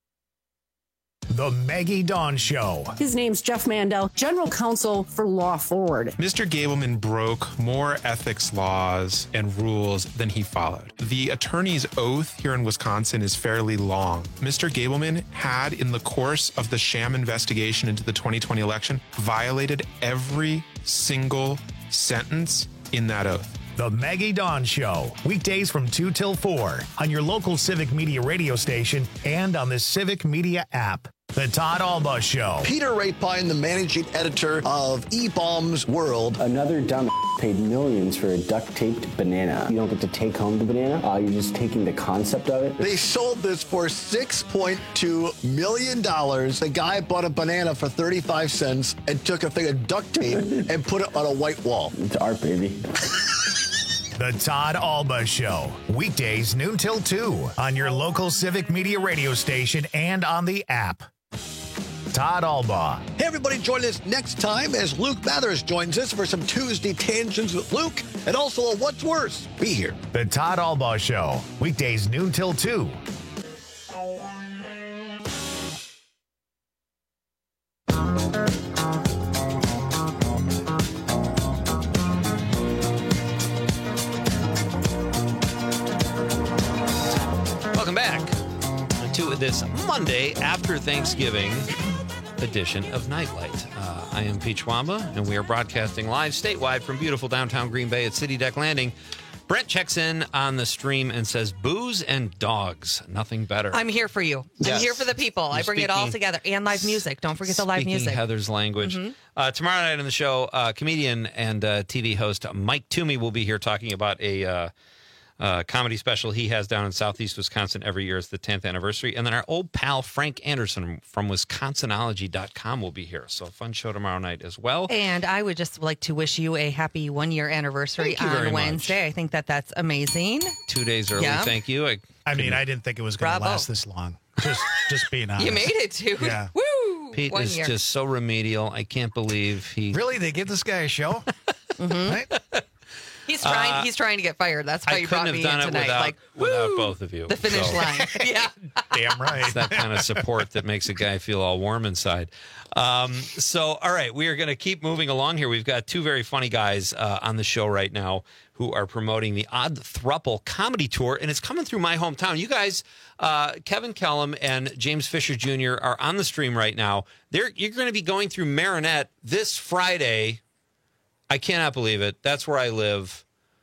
The Maggie Dawn Show. His name's Jeff Mandel, General Counsel for Law Forward. Mister Gableman broke more ethics laws and rules than he followed. The attorney's oath here in Wisconsin is fairly long. Mister Gableman had, in the course of the sham investigation into the twenty twenty election, violated every single sentence in that oath. The Maggie Dawn Show, weekdays from two till four on your local Civic Media radio station and on the Civic Media app. The Todd Alba Show. Peter Rapine, the managing editor of E-Bombs World. Another dumb paid millions for a duct-taped banana. You don't get to take home the banana. Uh, you're just taking the concept of it. They sold this for six point two million dollars. The guy bought a banana for thirty-five cents and took a thing of duct tape and put it on a white wall. It's art, baby. The Todd Alba Show, weekdays noon till two on your local Civic Media radio station and on the app. Todd Alba. Hey, everybody, join us next time as Luke Mathers joins us for some Tuesday Tangents with Luke and also a What's Worse. Be here. The Todd Alba Show, weekdays noon till two. Welcome back to this Monday after Thanksgiving edition of Nightlight. Uh, I am Pete Schwamba, and we are broadcasting live statewide from beautiful downtown Green Bay at City Deck Landing. Brent checks in on the stream and says, booze and dogs, nothing better. I'm here for you. Yes. I'm here for the people. You're I bring it all speaking- together. And live music. Don't forget the live Speaking music. Heather's language. Mhm. Uh, tomorrow night on the show, uh, comedian and uh, T V host Mike Toomey will be here talking about a uh, uh, comedy special he has down in Southeast Wisconsin every year. It's the tenth anniversary. And then our old pal Frank Anderson from Wisconsinology dot com will be here. So a fun show tomorrow night as well. And I would just like to wish you a happy one-year anniversary Thank you very on much. Wednesday. I think that that's amazing. Two days early. Yeah. Thank you. I, I mean, I didn't think it was going to Bravo. last this long. Just, just being honest. You made it, dude. Yeah. Woo! Pete One is year. just so remedial. I can't believe he Really? They give this guy a show? Right? He's trying. Uh, he's trying to get fired. That's why I you couldn't brought have me done in it tonight. without, like without woo, both of you. the finish So- line. yeah. Damn right. It's that kind of support that makes a guy feel all warm inside. Um, so, all right, we are going to keep moving along here. We've got two very funny guys uh, on the show right now who are promoting the Odd Thruple comedy tour, and it's coming through my hometown. You guys, uh, Kevin Kellum and James Fisher Junior are on the stream right now. They're, you're going to be going through Marinette this Friday. I cannot believe it. That's where I live.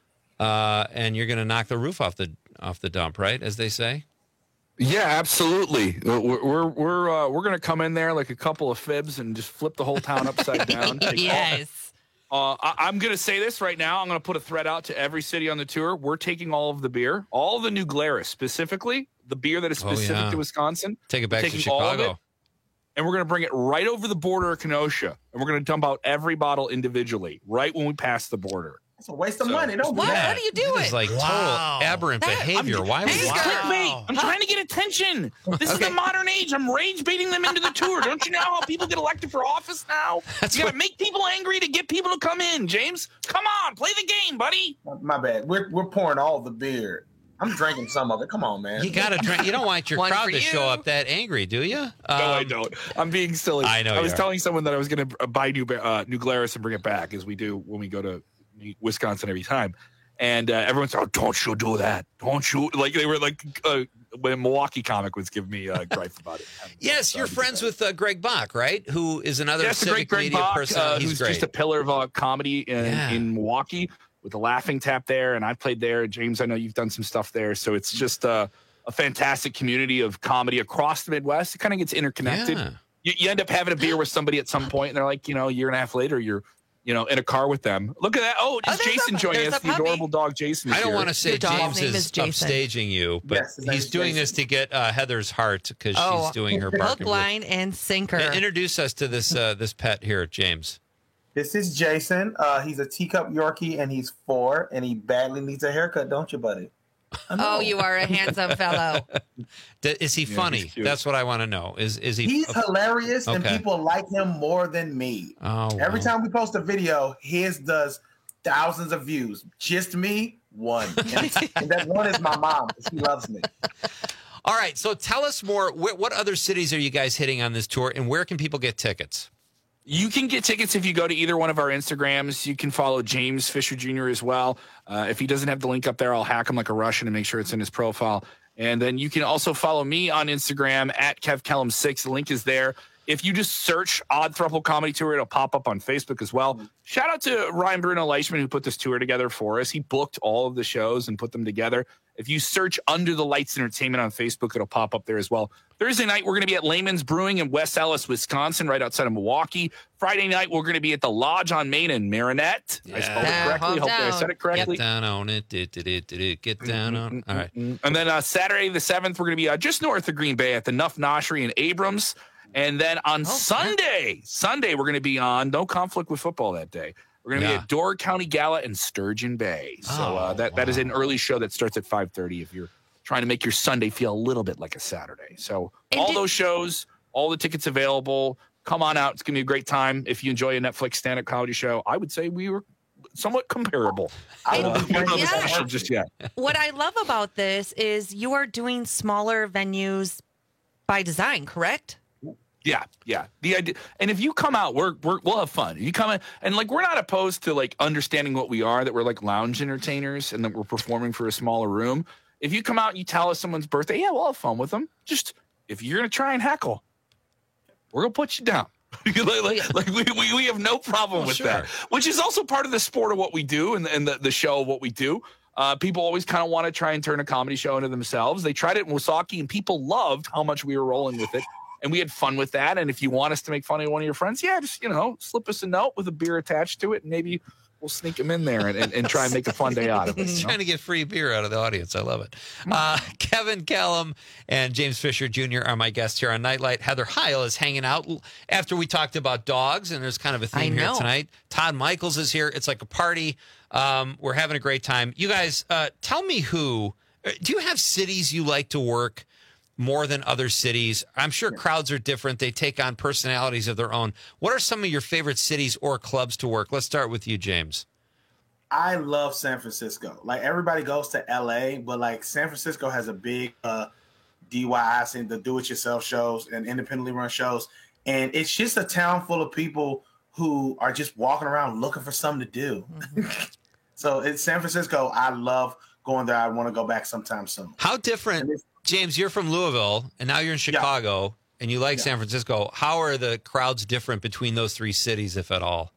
Uh, and you're going to knock the roof off the off the dump, right? As they say. Yeah, absolutely. We're we're we're, uh, we're going to come in there like a couple of fibs and just flip the whole town upside down. Take all- Yes. Uh, I, I'm going to say this right now. I'm going to put a thread out to every city on the tour. We're taking all of the beer, all of the New Glarus, specifically the beer that is Oh, specific yeah. to Wisconsin. Take it back We're to taking all of Chicago. it, and we're going to bring it right over the border of Kenosha, and we're going to dump out every bottle individually right when we pass the border. It's a waste of So- money. Don't do What? that. What are you doing? It's like Wow. total aberrant That- behavior. I'm- Why would This is you? clickbait. I'm trying to get attention. This is the modern age. I'm rage baiting them into the tour. Don't you know how people get elected for office now? That's you got what- to make people angry to get people to come in, James. Come on, play the game, buddy. My bad. We're we're pouring all the beer. I'm drinking some of it. Come on, man. You got to drink. You don't want your One crowd for to you. show up that angry, do you? No, I Um, don't. I'm being silly. I know I was you are. telling someone that I was going to buy new uh, New Glarus and bring it back, as we do when we go to Wisconsin every time. And uh, everyone's like, oh, don't you do that. Don't you. Like, they were like, uh, when Milwaukee Comic was giving me uh, gripe about it. Yes, you're friends with uh, Greg Bach, right? Who is another Yes, the great civic Greg media Bach, person. uh, He's who's great. just a pillar of uh, comedy in, Yeah. in Milwaukee with the Laughing Tap there. And I played there. James, I know you've done some stuff there. So it's just uh, a fantastic community of comedy across the Midwest. It kind of gets interconnected. Yeah. You, you end up having a beer with somebody at some point, and they're like, you know, a year and a half later, you're, you know, in a car with them. Look at that. Oh, Oh, is there's Jason a- joining there's us? a The puppy. adorable dog Jason is I don't here. want to say Your dog's James name is is Jason. upstaging you, but Yes, his name he's is doing Jason. this to get uh, Heather's heart because Oh, she's doing her hook, barking. line, and sinker. Uh, Introduce us to this uh, this pet here, James. This is Jason. Uh, he's a teacup Yorkie, and he's four, and he badly needs a haircut, don't you, buddy? I know. Oh, you are a handsome fellow. D- Is he Yeah, funny? he's cute. That's what I want to know. Is is he? He's hilarious, and Okay. people like him more than me. Oh, Every wow. time we post a video, his does thousands of views. Just me, one. And, and that one is my mom. She loves me. All right. So tell us more. Wh- what other cities are you guys hitting on this tour, and where can people get tickets? You can get tickets if you go to either one of our Instagrams. You can follow James Fisher Junior as well. Uh, if he doesn't have the link up there, I'll hack him like a Russian and make sure it's in his profile. And then you can also follow me on Instagram at Kev Kellum six. The link is there. if you just search Odd Thruple Comedy Tour, it'll pop up on Facebook as well. Shout out to Ryan Bruno Leishman, who put this tour together for us. He booked all of the shows and put them together. If you search Under the Lights Entertainment on Facebook, it'll pop up there as well. Thursday night, we're going to be at Layman's Brewing in West Allis, Wisconsin, right outside of Milwaukee. Friday night, we're going to be at the Lodge on Main in Marinette. I spelled it correctly. Hope I said it correctly. Get down on it. Get down on it. All right. And then uh, Saturday the seventh, we're going to be uh, just north of Green Bay at the Nuff Noshery in Abrams. And then on oh, Sunday, yeah. Sunday, we're going to be on, no conflict with football that day. We're going to yeah. be at Door County Gala in Sturgeon Bay. So oh, uh, that, wow. that is an early show that starts at five thirty if you're trying to make your Sunday feel a little bit like a Saturday. So and all did- those shows, all the tickets available. Come on out. It's going to be a great time. If you enjoy a Netflix stand-up comedy show, I would say we were somewhat comparable. I don't uh, know yeah. special just yet. What I love about this is you are doing smaller venues by design, correct? Yeah, yeah. The idea, and if you come out, we're, we're we'll have fun. You come in, and like we're not opposed to like understanding what we are, that we're like lounge entertainers, and that we're performing for a smaller room. If you come out and you tell us someone's birthday, yeah, we'll have fun with them. Just if you're gonna try and heckle, we're gonna put you down. like, like, like we, we we have no problem well, with sure. that, which is also part of the sport of what we do and, and the, the show of what we do. Uh, people always kind of want to try and turn a comedy show into themselves. They tried it in Wasaki, and people loved how much we were rolling with it. And we had fun with that. And if you want us to make fun of one of your friends, yeah, just, you know, slip us a note with a beer attached to it. And maybe we'll sneak them in there and, and, and try and make a fun day out of it. He's trying to get free beer out of the audience. I love it. Uh, Kevin Callum and James Fisher Junior are my guests here on Nightlight. Heather Heil is hanging out after we talked about dogs. And there's kind of a theme here tonight. Todd Michaels is here. It's like a party. Um, we're having a great time. You guys, uh, tell me who, do you have cities you like to work more than other cities? I'm sure crowds are different. They take on personalities of their own. What are some of your favorite cities or clubs to work? Let's start with you, James. I love San Francisco. Like everybody goes to L A, but like San Francisco has a big uh, D I Y scene, the do-it-yourself shows and independently run shows. And it's just a town full of people who are just walking around looking for something to do. Mm-hmm. So it's San Francisco. I love going there. I want to go back sometime soon. How different... James, you're from Louisville, and now you're in Chicago, yeah. and you like yeah. San Francisco. How are the crowds different between those three cities, if at all?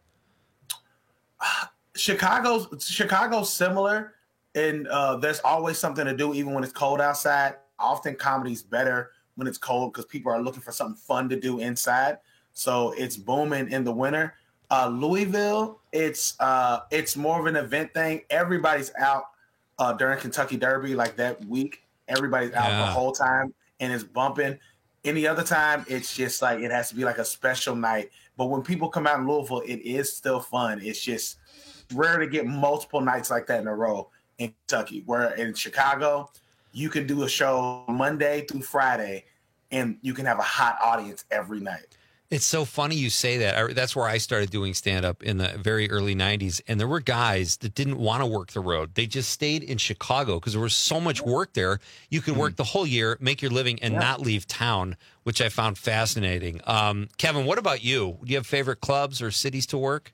Chicago's Chicago's similar, and uh, there's always something to do, even when it's cold outside. Often comedy's better when it's cold because people are looking for something fun to do inside. So it's booming in the winter. Uh, Louisville, it's uh, it's more of an event thing. Everybody's out uh, during Kentucky Derby like that week. Everybody's out yeah. the whole time and it's bumping. Any other time, it's just like it has to be like a special night. But when people come out in Louisville, it is still fun. It's just rare to get multiple nights like that in a row in Kentucky. Where in Chicago, you can do a show Monday through Friday and you can have a hot audience every night. It's so funny you say that. I, that's where I started doing stand-up in the very early nineties. And there were guys that didn't want to work the road. They just stayed in Chicago because there was so much work there. You could work the whole year, make your living, and yeah. not leave town, which I found fascinating. Um, Kevin, what about you? Do you have favorite clubs or cities to work?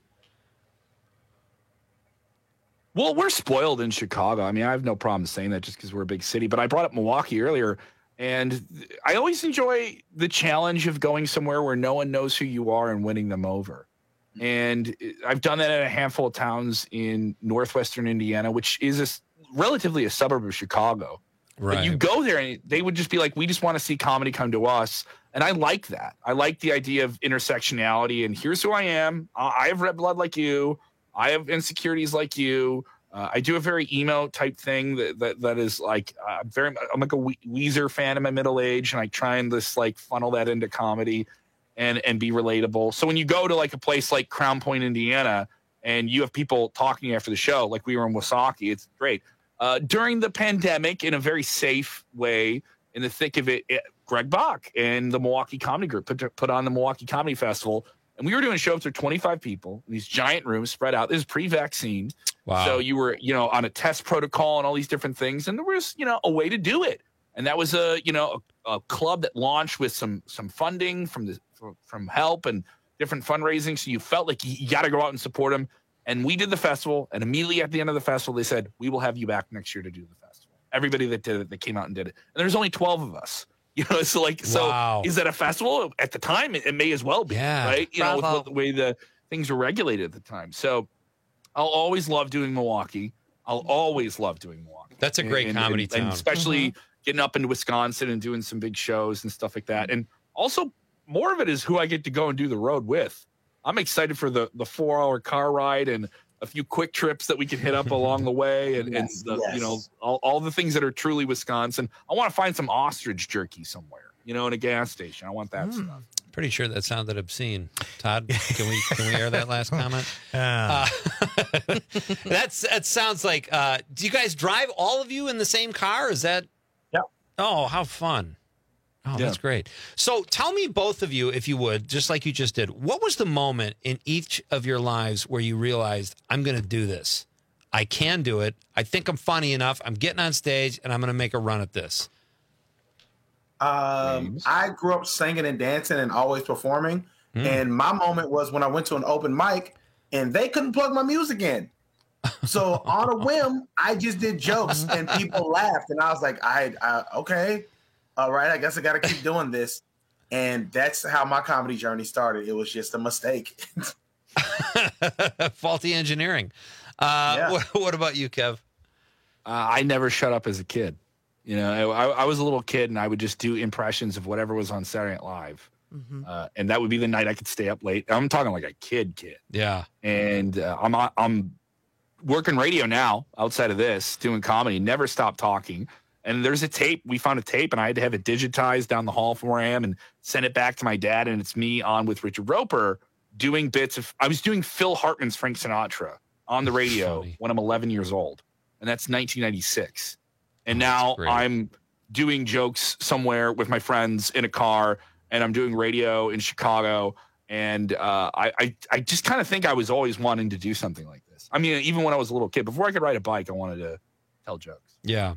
Well, we're spoiled in Chicago. I mean, I have no problem saying that just because we're a big city. But I brought up Milwaukee earlier. And I always enjoy the challenge of going somewhere where no one knows who you are and winning them over. And I've done that in a handful of towns in northwestern Indiana, which is a, relatively a suburb of Chicago. Right. But you go there and they would just be like, we just want to see comedy come to us. And I like that. I like the idea of intersectionality. And here's who I am. I have red blood like you. I have insecurities like you. Uh, I do a very emo type thing that that, that is like uh, very. I'm like a Weezer fan in my middle age, and I try and just like funnel that into comedy, and and be relatable. So when you go to like a place like Crown Point, Indiana, and you have people talking after the show, like we were in Wasaki, it's great. Uh, during the pandemic, in a very safe way, in the thick of it, it Greg Bach and the Milwaukee Comedy Group put put on the Milwaukee Comedy Festival. And we were doing shows for twenty-five people in these giant rooms spread out. This is pre-vaccine. Wow. So you were, you know, on a test protocol and all these different things. And there was, you know, a way to do it. And that was a, you know, a, a club that launched with some some funding from the from, from help and different fundraising. So you felt like you, you got to go out and support them. And we did the festival. And immediately at the end of the festival, they said, we will have you back next year to do the festival. Everybody that did it, that came out and did it. And there's only twelve of us. You know, it's like, so Wow. is that a festival? At the time, it, it may as well be, Yeah. right? You know, with Bravo. what- the way the things were regulated at the time. So I'll always love doing Milwaukee. I'll always love doing Milwaukee. That's a great And- comedy and, town. and especially getting up into Wisconsin and doing some big shows and stuff like that. And also, more of it is who I get to go and do the road with. I'm excited for the the four hour car ride and a few quick trips that we can hit up along the way, and, Yes, and the, yes. you know all, all the things that are truly Wisconsin. I want to find some ostrich jerky somewhere, you know, in a gas station. I want that stuff. Pretty sure that sounded obscene. Todd, can we can we air that last comment? Uh, that's that sounds like. Uh, do you guys drive all of you in the same car? Is that? Yeah. Oh, how fun! Oh, Yeah. that's great. So tell me, both of you, if you would, just like you just did, what was the moment in each of your lives where you realized, I'm going to do this? I can do it. I think I'm funny enough. I'm getting on stage, and I'm going to make a run at this. Um, I grew up singing and dancing and always performing. Mm. And my moment was when I went to an open mic and they couldn't plug my music in. So on a whim, I just did jokes and people laughed. And I was like, I, I okay, all right, I guess I got to keep doing this. And that's how my comedy journey started. It was just a mistake. Faulty engineering. Uh, Yeah. what, what about you, Kev? Uh, I never shut up as a kid. You know, I, I was a little kid and I would just do impressions of whatever was on Saturday Night Live. Uh, and that would be the night I could stay up late. I'm talking like a kid, kid. Yeah. And uh, I'm I'm working radio now outside of this, doing comedy. Never stop talking. And there's a tape. We found a tape, and I had to have it digitized down the hall from where I am and send it back to my dad. And it's me on with Richard Roper doing bits of. I was doing Phil Hartman's Frank Sinatra on the radio when I'm eleven years old, and that's nineteen ninety-six. And now great. I'm doing jokes somewhere with my friends in a car, and I'm doing radio in Chicago. And uh, I, I, I just kind of think I was always wanting to do something like this. I mean, even when I was a little kid, before I could ride a bike, I wanted to tell jokes. Yeah.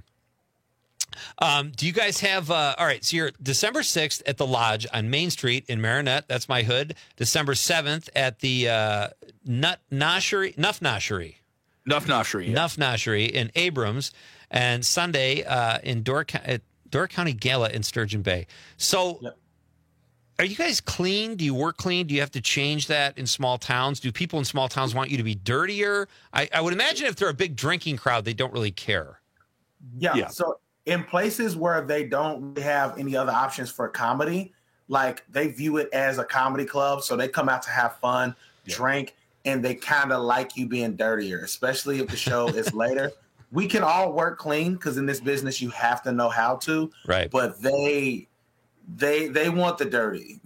Um, do you guys have, uh, all right, so you're December sixth at the Lodge on Main Street in Marinette. That's my hood. December seventh at the uh, Nut Noshery, Nuff Noshery. Nuff Noshery. Yeah. Nuff Noshery in Abrams. And Sunday uh, in Door, at Door County Gala in Sturgeon Bay. So are you guys clean? Do you work clean? Do you have to change that in small towns? Do people in small towns want you to be dirtier? I, I would imagine if they're a big drinking crowd, they don't really care. Yeah. Yeah. So in places where they don't really have any other options for comedy, like they view it as a comedy club. So they come out to have fun, drink, and they kind of like you being dirtier, especially if the show is later. We can all work clean because in this business you have to know how to. Right. But they they they want the dirty.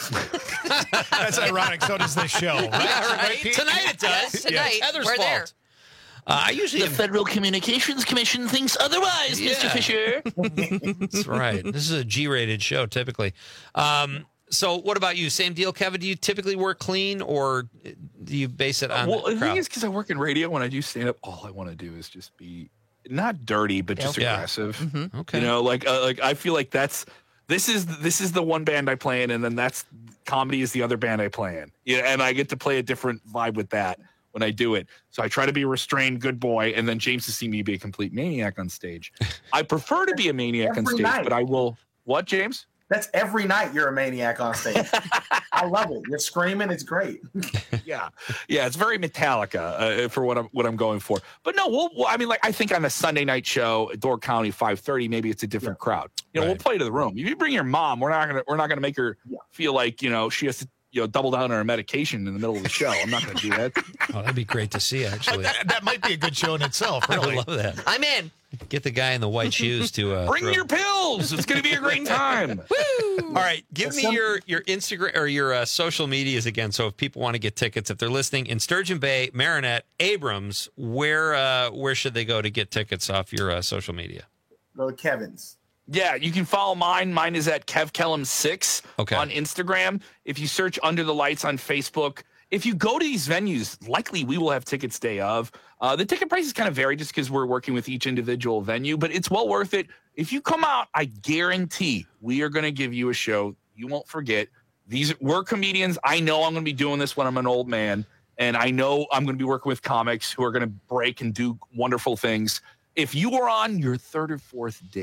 That's ironic. So does this show. Right? Yeah, right. Pete? Tonight it does. Tonight, It's Heather's we're fault. there. Uh, I usually The am- Federal Communications Commission thinks otherwise, Mister Yeah. Fisher. That's right. This is a G-rated show, typically. Um, so, what about you? Same deal, Kevin. Do you typically work clean, or do you base it on Well, the the crowd? thing is, because I work in radio, when I do stand up, all I want to do is just be not dirty, but just Yeah. aggressive. Okay. You know, like uh, like I feel like that's this is this is the one band I play in, and then that's comedy is the other band I play in. Yeah, and I get to play a different vibe with that when I do it. So I try to be a restrained, good boy, and then James to see me be a complete maniac on stage. I prefer to be a maniac on Every stage, night. but I will. What, James? That's every night you're a maniac on stage. I love it. You're screaming. It's great. yeah, yeah, it's very Metallica uh, for what I'm what I'm going for. But no, we'll, well, I mean, like I think on the Sunday night show at Door County five thirty, maybe it's a different crowd. You know, we'll play to the room. If you bring your mom, we're not gonna we're not gonna make her feel like you know she has to you know double down on her medication in the middle of the show. I'm not gonna do that. Oh, that'd be great to see, actually. That, that might be a good show in itself. I Really. would love that. I'm in. Get the guy in the white shoes to uh, Bring throw- your pills. It's gonna be a great time. All right, give me your your Instagram or your uh, social medias again. So if people want to get tickets, if they're listening in Sturgeon Bay, Marinette, Abrams, where uh, where should they go to get tickets off your uh, social media? Go to Kevin's. Yeah, you can follow mine. Mine is at Kev Kellum six Okay. on Instagram. If you search Under the Lights on Facebook, if you go to these venues, likely we will have tickets day of. Uh, the ticket prices kind of vary just because we're working with each individual venue, but it's well worth it. If you come out, I guarantee we are going to give you a show you won't forget. These we're comedians. I know I'm going to be doing this when I'm an old man, and I know I'm going to be working with comics who are going to break and do wonderful things. If you are on your third or fourth date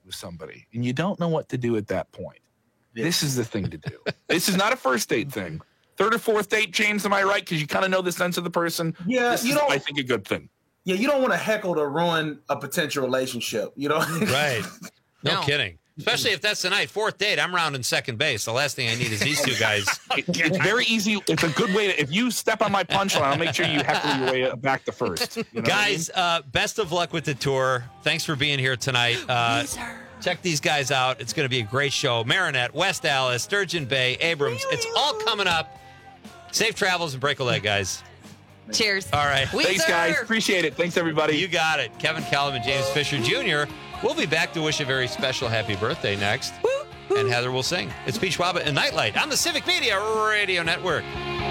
with somebody and you don't know what to do at that point, this is the thing to do. This is not a first date thing. Third or fourth date, James, am I right? Because you kind of know the sense of the person. Yeah, this you is, don't- I think, a good thing. Yeah, you don't want to heckle to ruin a potential relationship. You know, right? No, no kidding. Especially if that's the night. Fourth date, I'm rounding second base. The last thing I need is these two guys. It's very easy. It's a good way to, if you step on my punchline, I'll make sure you heckle your way back to first. You know guys, what I mean? uh, best of luck with the tour. Thanks for being here tonight. Uh, check these guys out. It's going to be a great show. Marinette, West Allis, Sturgeon Bay, Abrams. It's all coming up. Safe travels and break a leg, guys. Cheers. All right. Thanks, guys. Appreciate it. Thanks, everybody. You got it. Kevin Kellum and James Fisher Junior We'll be back to wish a very special happy birthday next. Woo, woo. And Heather will sing. It's Beach Wabba and Nightlight on the Civic Media Radio Network.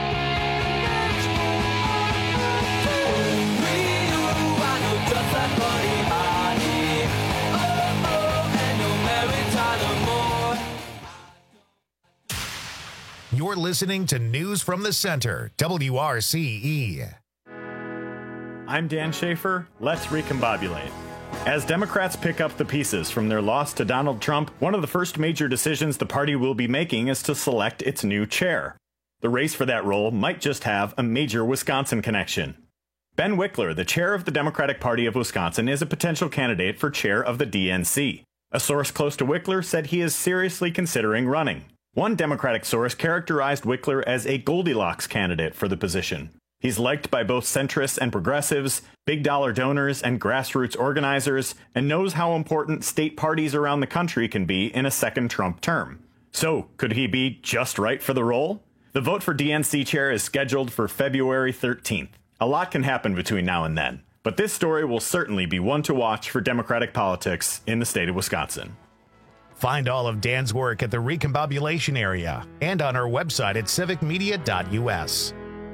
You're listening to News from the Center, W R C E. I'm Dan Schaefer. Let's recombobulate. As Democrats pick up the pieces from their loss to Donald Trump, one of the first major decisions the party will be making is to select its new chair. The race for that role might just have a major Wisconsin connection. Ben Wickler, the chair of the Democratic Party of Wisconsin, is a potential candidate for chair of the D N C. A source close to Wickler said he is seriously considering running. One Democratic source characterized Wickler as a Goldilocks candidate for the position. He's liked by both centrists and progressives, big-dollar donors and grassroots organizers, and knows how important state parties around the country can be in a second Trump term. So, could he be just right for the role? The vote for D N C chair is scheduled for February thirteenth. A lot can happen between now and then, but this story will certainly be one to watch for Democratic politics in the state of Wisconsin. Find all of Dan's work at the Recombobulation area and on our website at civic media dot U S.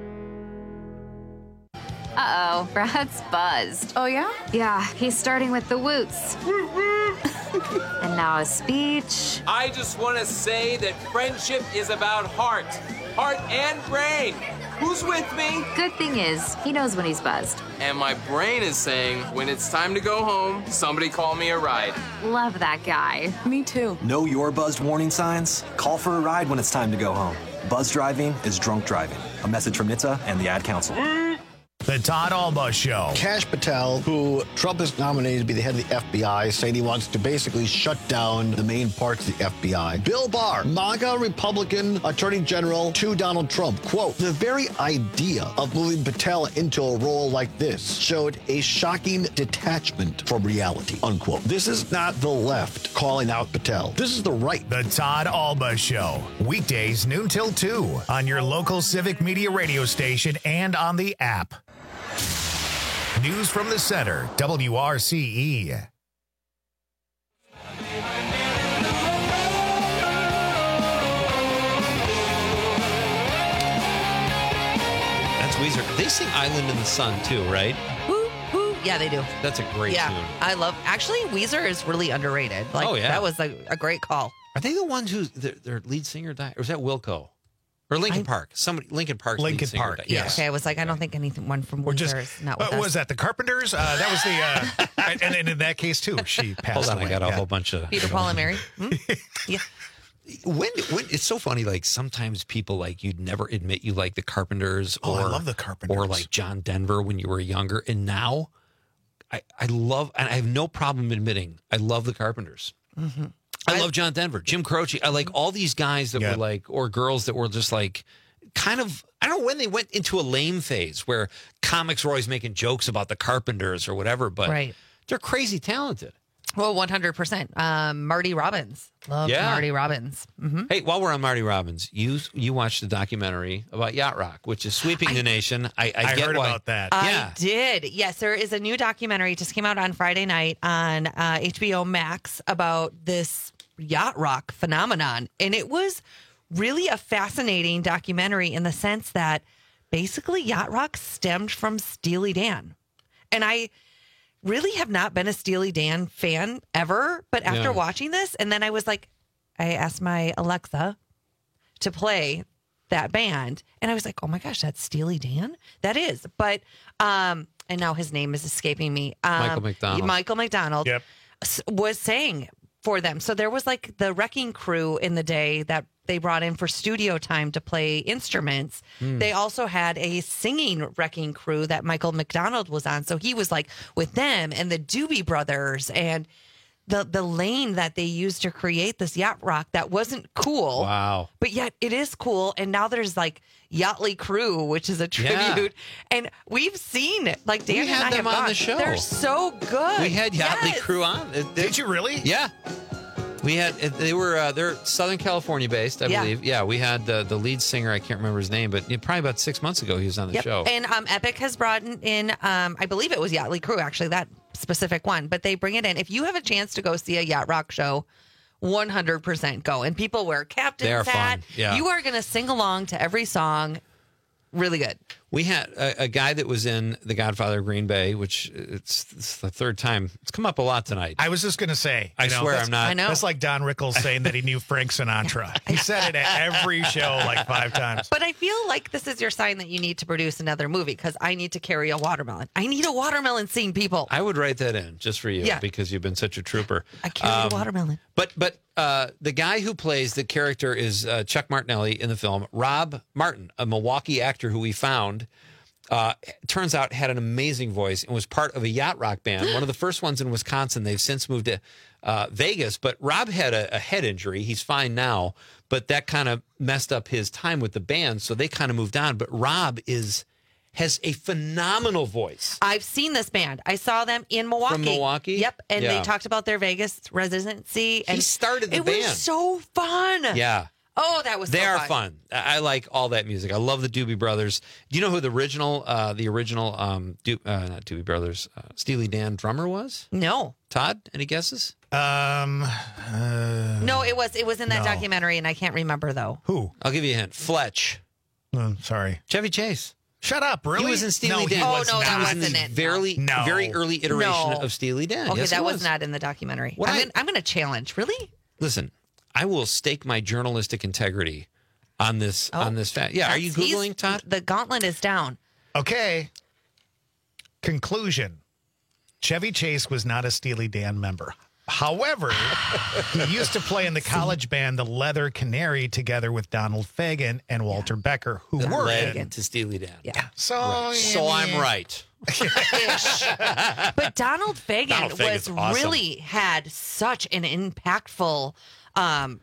Uh-oh, Brad's buzzed. Oh, yeah? Yeah, he's starting with the woots. And now a speech. I just want to say that friendship is about heart. Heart and brain. Who's with me? Good thing is, he knows when he's buzzed. And my brain is saying, when it's time to go home, somebody call me a ride. Love that guy. Me too. Know your buzzed warning signs? Call for a ride when it's time to go home. Buzz driving is drunk driving. A message from N H T S A and the Ad Council. The Todd Alba Show. Kash Patel, who Trump has nominated to be the head of the F B I, saying he wants to basically shut down the main parts of the F B I. Bill Barr, MAGA Republican Attorney General to Donald Trump. Quote, the very idea of moving Patel into a role like this showed a shocking detachment from reality, unquote. This is not the left calling out Patel. This is the right. The Todd Alba Show. Weekdays noon till two on your local Civic Media radio station and on the app. News from the Center, W R C E. That's Weezer. They sing Island in the Sun too, right? Woo, woo. Yeah, they do. That's a great yeah, tune. I love. Actually, Weezer is really underrated. Like, Oh, yeah. that was a, a great call. Are they the ones who their, their lead singer died? Or was that Wilco? Or Lincoln Park? Somebody Lincoln Park's Linkin lead singer Park, died. yes. Okay, I was like, I don't think anything one from Weezer just- is not Uh, with us. was that the Carpenters? Uh, that was the, uh, and, and in that case too, she passed Hold on, away. I got a Yeah. whole bunch of Peter, Paul, and Mary. Hmm? Yeah. When when it's so funny, like sometimes people like you'd never admit you like the Carpenters Oh, or I love the Carpenters. or like John Denver when you were younger, and now I I love and I have no problem admitting I love the Carpenters. Mm-hmm. I love John Denver, Jim Croce. I like all these guys that Yeah. were like or girls that were just like kind of I don't know when they went into a lame phase where comics were always making jokes about the Carpenters or whatever, but Right. they're crazy talented. Well, one hundred percent. Um, Marty Robbins. Love Yeah. Marty Robbins. Mm-hmm. Hey, while we're on Marty Robbins, you you watched the documentary about Yacht Rock, which is sweeping the nation. I, I, I get heard why. about that. Yeah. I did. Yes, there is a new documentary. It just came out on Friday night on uh, H B O Max about this yacht rock phenomenon. And it was really a fascinating documentary in the sense that basically yacht rock stemmed from Steely Dan. And I really have not been a Steely Dan fan ever. But after Yeah. watching this, and then I was like, I asked my Alexa to play that band, and I was like, oh my gosh, that's Steely Dan? That is. But, um, and now his name is escaping me. Um, Michael McDonald. Michael McDonald Yep. s- was saying for them. So there was like the wrecking crew in the day that they brought in for studio time to play instruments. Mm. They also had a singing wrecking crew that Michael McDonald was on. So he was like with them and the Doobie Brothers and the the lane that they used to create this yacht rock that wasn't cool. Wow. But yet it is cool. And now there's like Yachtly Crew, which is a tribute. Yeah. And we've seen it. Like Dan We had and I them have on gone. the show. They're so good. We had Yachtly Yes. Crew on. It- it- Did you really? Yeah. We had they were uh, they're Southern California based, I Yeah. believe. Yeah, we had the the lead singer. I can't remember his name, but yeah, probably about six months ago he was on the Yep. show. And um, Epic has brought in, um, I believe it was Yachtly Crew, actually, that specific one. But they bring it in. If you have a chance to go see a yacht rock show, one hundred percent go. And people wear captain's They are hat. fun. Yeah. You are going to sing along to every song. Really good. We had a, a guy that was in The Godfather of Green Bay, which it's, it's the third time. It's come up a lot tonight. I was just going to say. I you know, swear that's- I'm not. I know. That's like Don Rickles saying that he knew Frank Sinatra. He said it at every show like five times. But I feel like this is your sign that you need to produce another movie because I need to carry a watermelon. I need a watermelon scene, people. I would write that in just for you Yeah. because you've been such a trooper. I carry Um, a watermelon. But but uh, the guy who plays the character is uh, Chuck Martinelli in the film. Rob Martin, a Milwaukee actor who we found, uh, turns out had an amazing voice and was part of a yacht rock band, one of the first ones in Wisconsin. They've since moved to uh, Vegas, but Rob had a, a head injury. He's fine now, but that kind of messed up his time with the band, so they kind of moved on. But Rob is has a phenomenal voice. I've seen this band. I saw them in Milwaukee. From Milwaukee? Yep. And Yeah. they talked about their Vegas residency. And He started the it band. was so fun. Yeah. Oh, that was They so are fun. fun. I I like all that music. I love the Doobie Brothers. Do you know who the original, uh, the original, um, Do- uh, not Doobie Brothers, uh, Steely Dan drummer was? No. Todd, any guesses? Um, uh, No, it was it was in that No. documentary, and I can't remember though. Who? I'll give you a hint. Fletch. Oh, sorry. Chevy Chase. Shut up. Really? He was in Steely no, Dan. He Oh, was no, that not. He was in wasn't this it. very, No. very early iteration No. of Steely Dan. Okay, Yes, that it was. was not in the documentary. What I'm I- gonna, I'm gonna challenge. Really? Listen, I will stake my journalistic integrity on this. Oh, on this fact. Yeah. Are you That's- he's- googling, Todd? The gauntlet is down. Okay. Conclusion. Chevy Chase was not a Steely Dan member. However, he used to play in the college band The Leather Canary together with Donald Fagen and Walter Becker, who That were led in. to Steely Dan. Yeah. So, Right. So I'm right. Ish. But Donald Fagen Donald Fagen's was awesome. really had such an impactful um,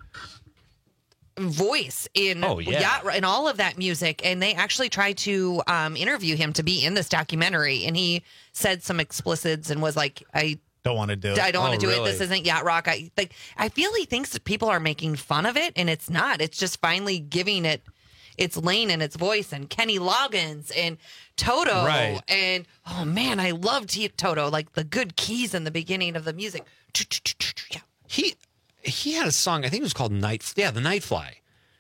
voice in Oh, yeah. in all of that music, and they actually tried to um, interview him to be in this documentary, and he said some explicits and was like, "I." Don't want to do it. I don't want Oh, to do really? it. This isn't yacht rock. I like. I feel he thinks that people are making fun of it, and it's not. It's just finally giving it its lane and its voice. And Kenny Loggins and Toto, Right. and oh man, I loved T- Toto. Like the good keys in the beginning of the music. Yeah. He he had a song. I think it was called Night. Yeah, the Nightfly.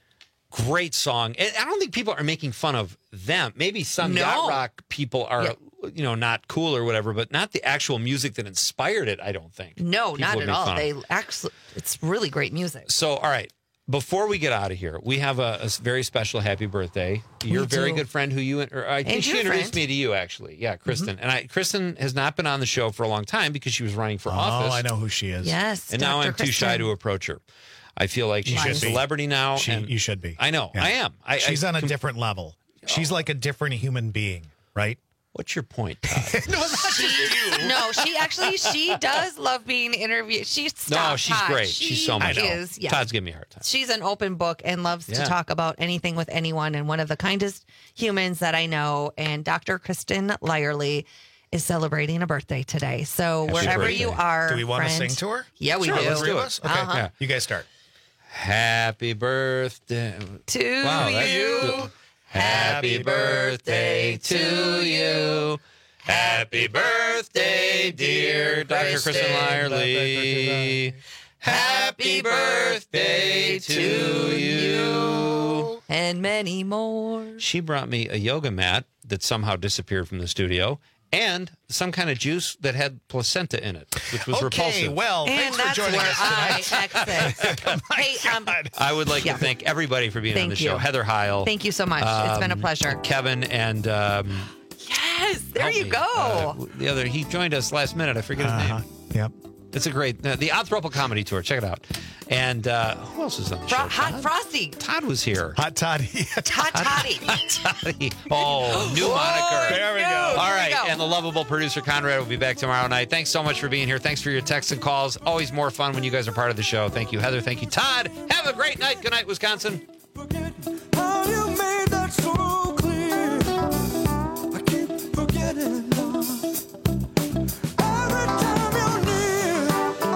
Great song. And I don't think people are making fun of them. Maybe some No. yacht rock people are, Yeah. you know, not cool or whatever, but not the actual music that inspired it. I don't think. No, People not would at make all. fun of. They actually, it's really great music. So, all right. Before we get out of here, we have a, a very special happy birthday. Your We very do. good friend, who you or I think And she your introduced friend. me to you, actually. Yeah, Kristen. And I, Kristen has not been on the show for a long time because she was running for Oh, office. I know who she is. Yes, And now Doctor I'm too shy Kristen. to approach her. I feel like You she's a should be. celebrity now. She, and you should be. I know. Yeah. I am. I, She's I, on a com- different level. She's like a different human being, right? What's your point, Todd? no, not just you. No, she actually she does love being interviewed. She's no, she's great. she's so much. She is. Yeah. Todd's giving me a hard time. She's an open book and loves Yeah. to talk about anything with anyone, and one of the kindest humans that I know. And Doctor Kristen Lyerly is celebrating a birthday today. So Happy wherever birthday. you are, Do we want to friend- sing to her? Yeah, we Sure, do. let's do it. Us? Okay, Uh-huh. yeah. You guys start. Happy birthday To Wow, that's you. good. Happy birthday to you. Happy birthday, dear Doctor Kristen Lyerly. Happy birthday to you. And many more. She brought me a yoga mat that somehow disappeared from the studio and some kind of juice that had placenta in it, which was Okay, repulsive. well, And thanks for that's joining where us I tonight. exit. Hey, um, I would like Yeah. to thank everybody for being on Thank the show. you. Heather Heil. Thank you so much. It's been a um, pleasure. Kevin and um, Yes, there help you me, go. uh, the other, he joined us last minute. I forget his Uh-huh. name. Yep. It's a great, uh, the Anthropo Comedy Tour. Check it out. And uh, who else is on the Fro- show? Hot Todd? Frosty. Todd was here. Hot Toddy. Hot Toddy. Hot Toddy. Oh, new Whoa, moniker. There we go. All There we right. go. And the lovable producer, Conrad, will be back tomorrow night. Thanks so much for being here. Thanks for your texts and calls. Always more fun when you guys are part of the show. Thank you, Heather. Thank you, Todd. Have a great night. Good night, Wisconsin. How you made that so clear? I keep forgetting, Lord. Every time you're near,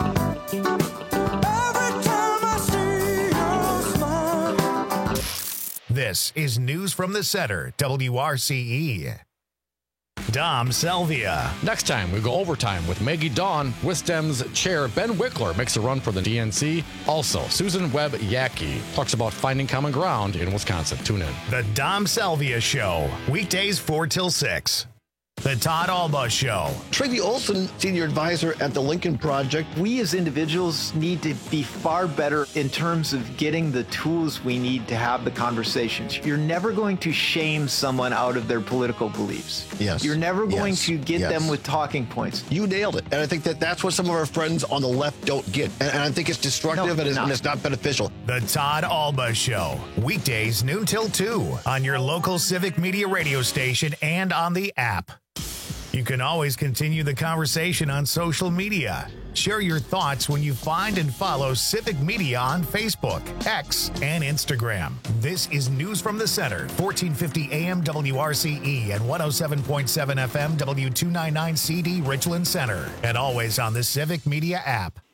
every time I see your smile. This is News from the Center, W R C E. Dom Selvia. Next time, we go overtime with Maggie Dawn. Wisdom's chair Ben Wickler makes a run for the D N C. Also, Susan Webb Yackey talks about finding common ground in Wisconsin. Tune in. The Dom Selvia Show, weekdays four till six. The Todd Alba Show. Tracy Olson, senior advisor at the Lincoln Project. We as individuals need to be far better in terms of getting the tools we need to have the conversations. You're never going to shame someone out of their political beliefs. Yes. You're never going Yes. to get Yes. them with talking points. You nailed it. And I think that that's what some of our friends on the left don't get. And, and I think it's destructive No, and, it's, not. and it's not beneficial. The Todd Alba Show, weekdays noon till two on your local Civic Media radio station and on the app. You can always continue the conversation on social media. Share your thoughts when you find and follow Civic Media on Facebook, X, and Instagram. This is News from the Center, fourteen fifty A M W R C E and one oh seven point seven F M W two ninety-nine C D Richland Center, and always on the Civic Media app.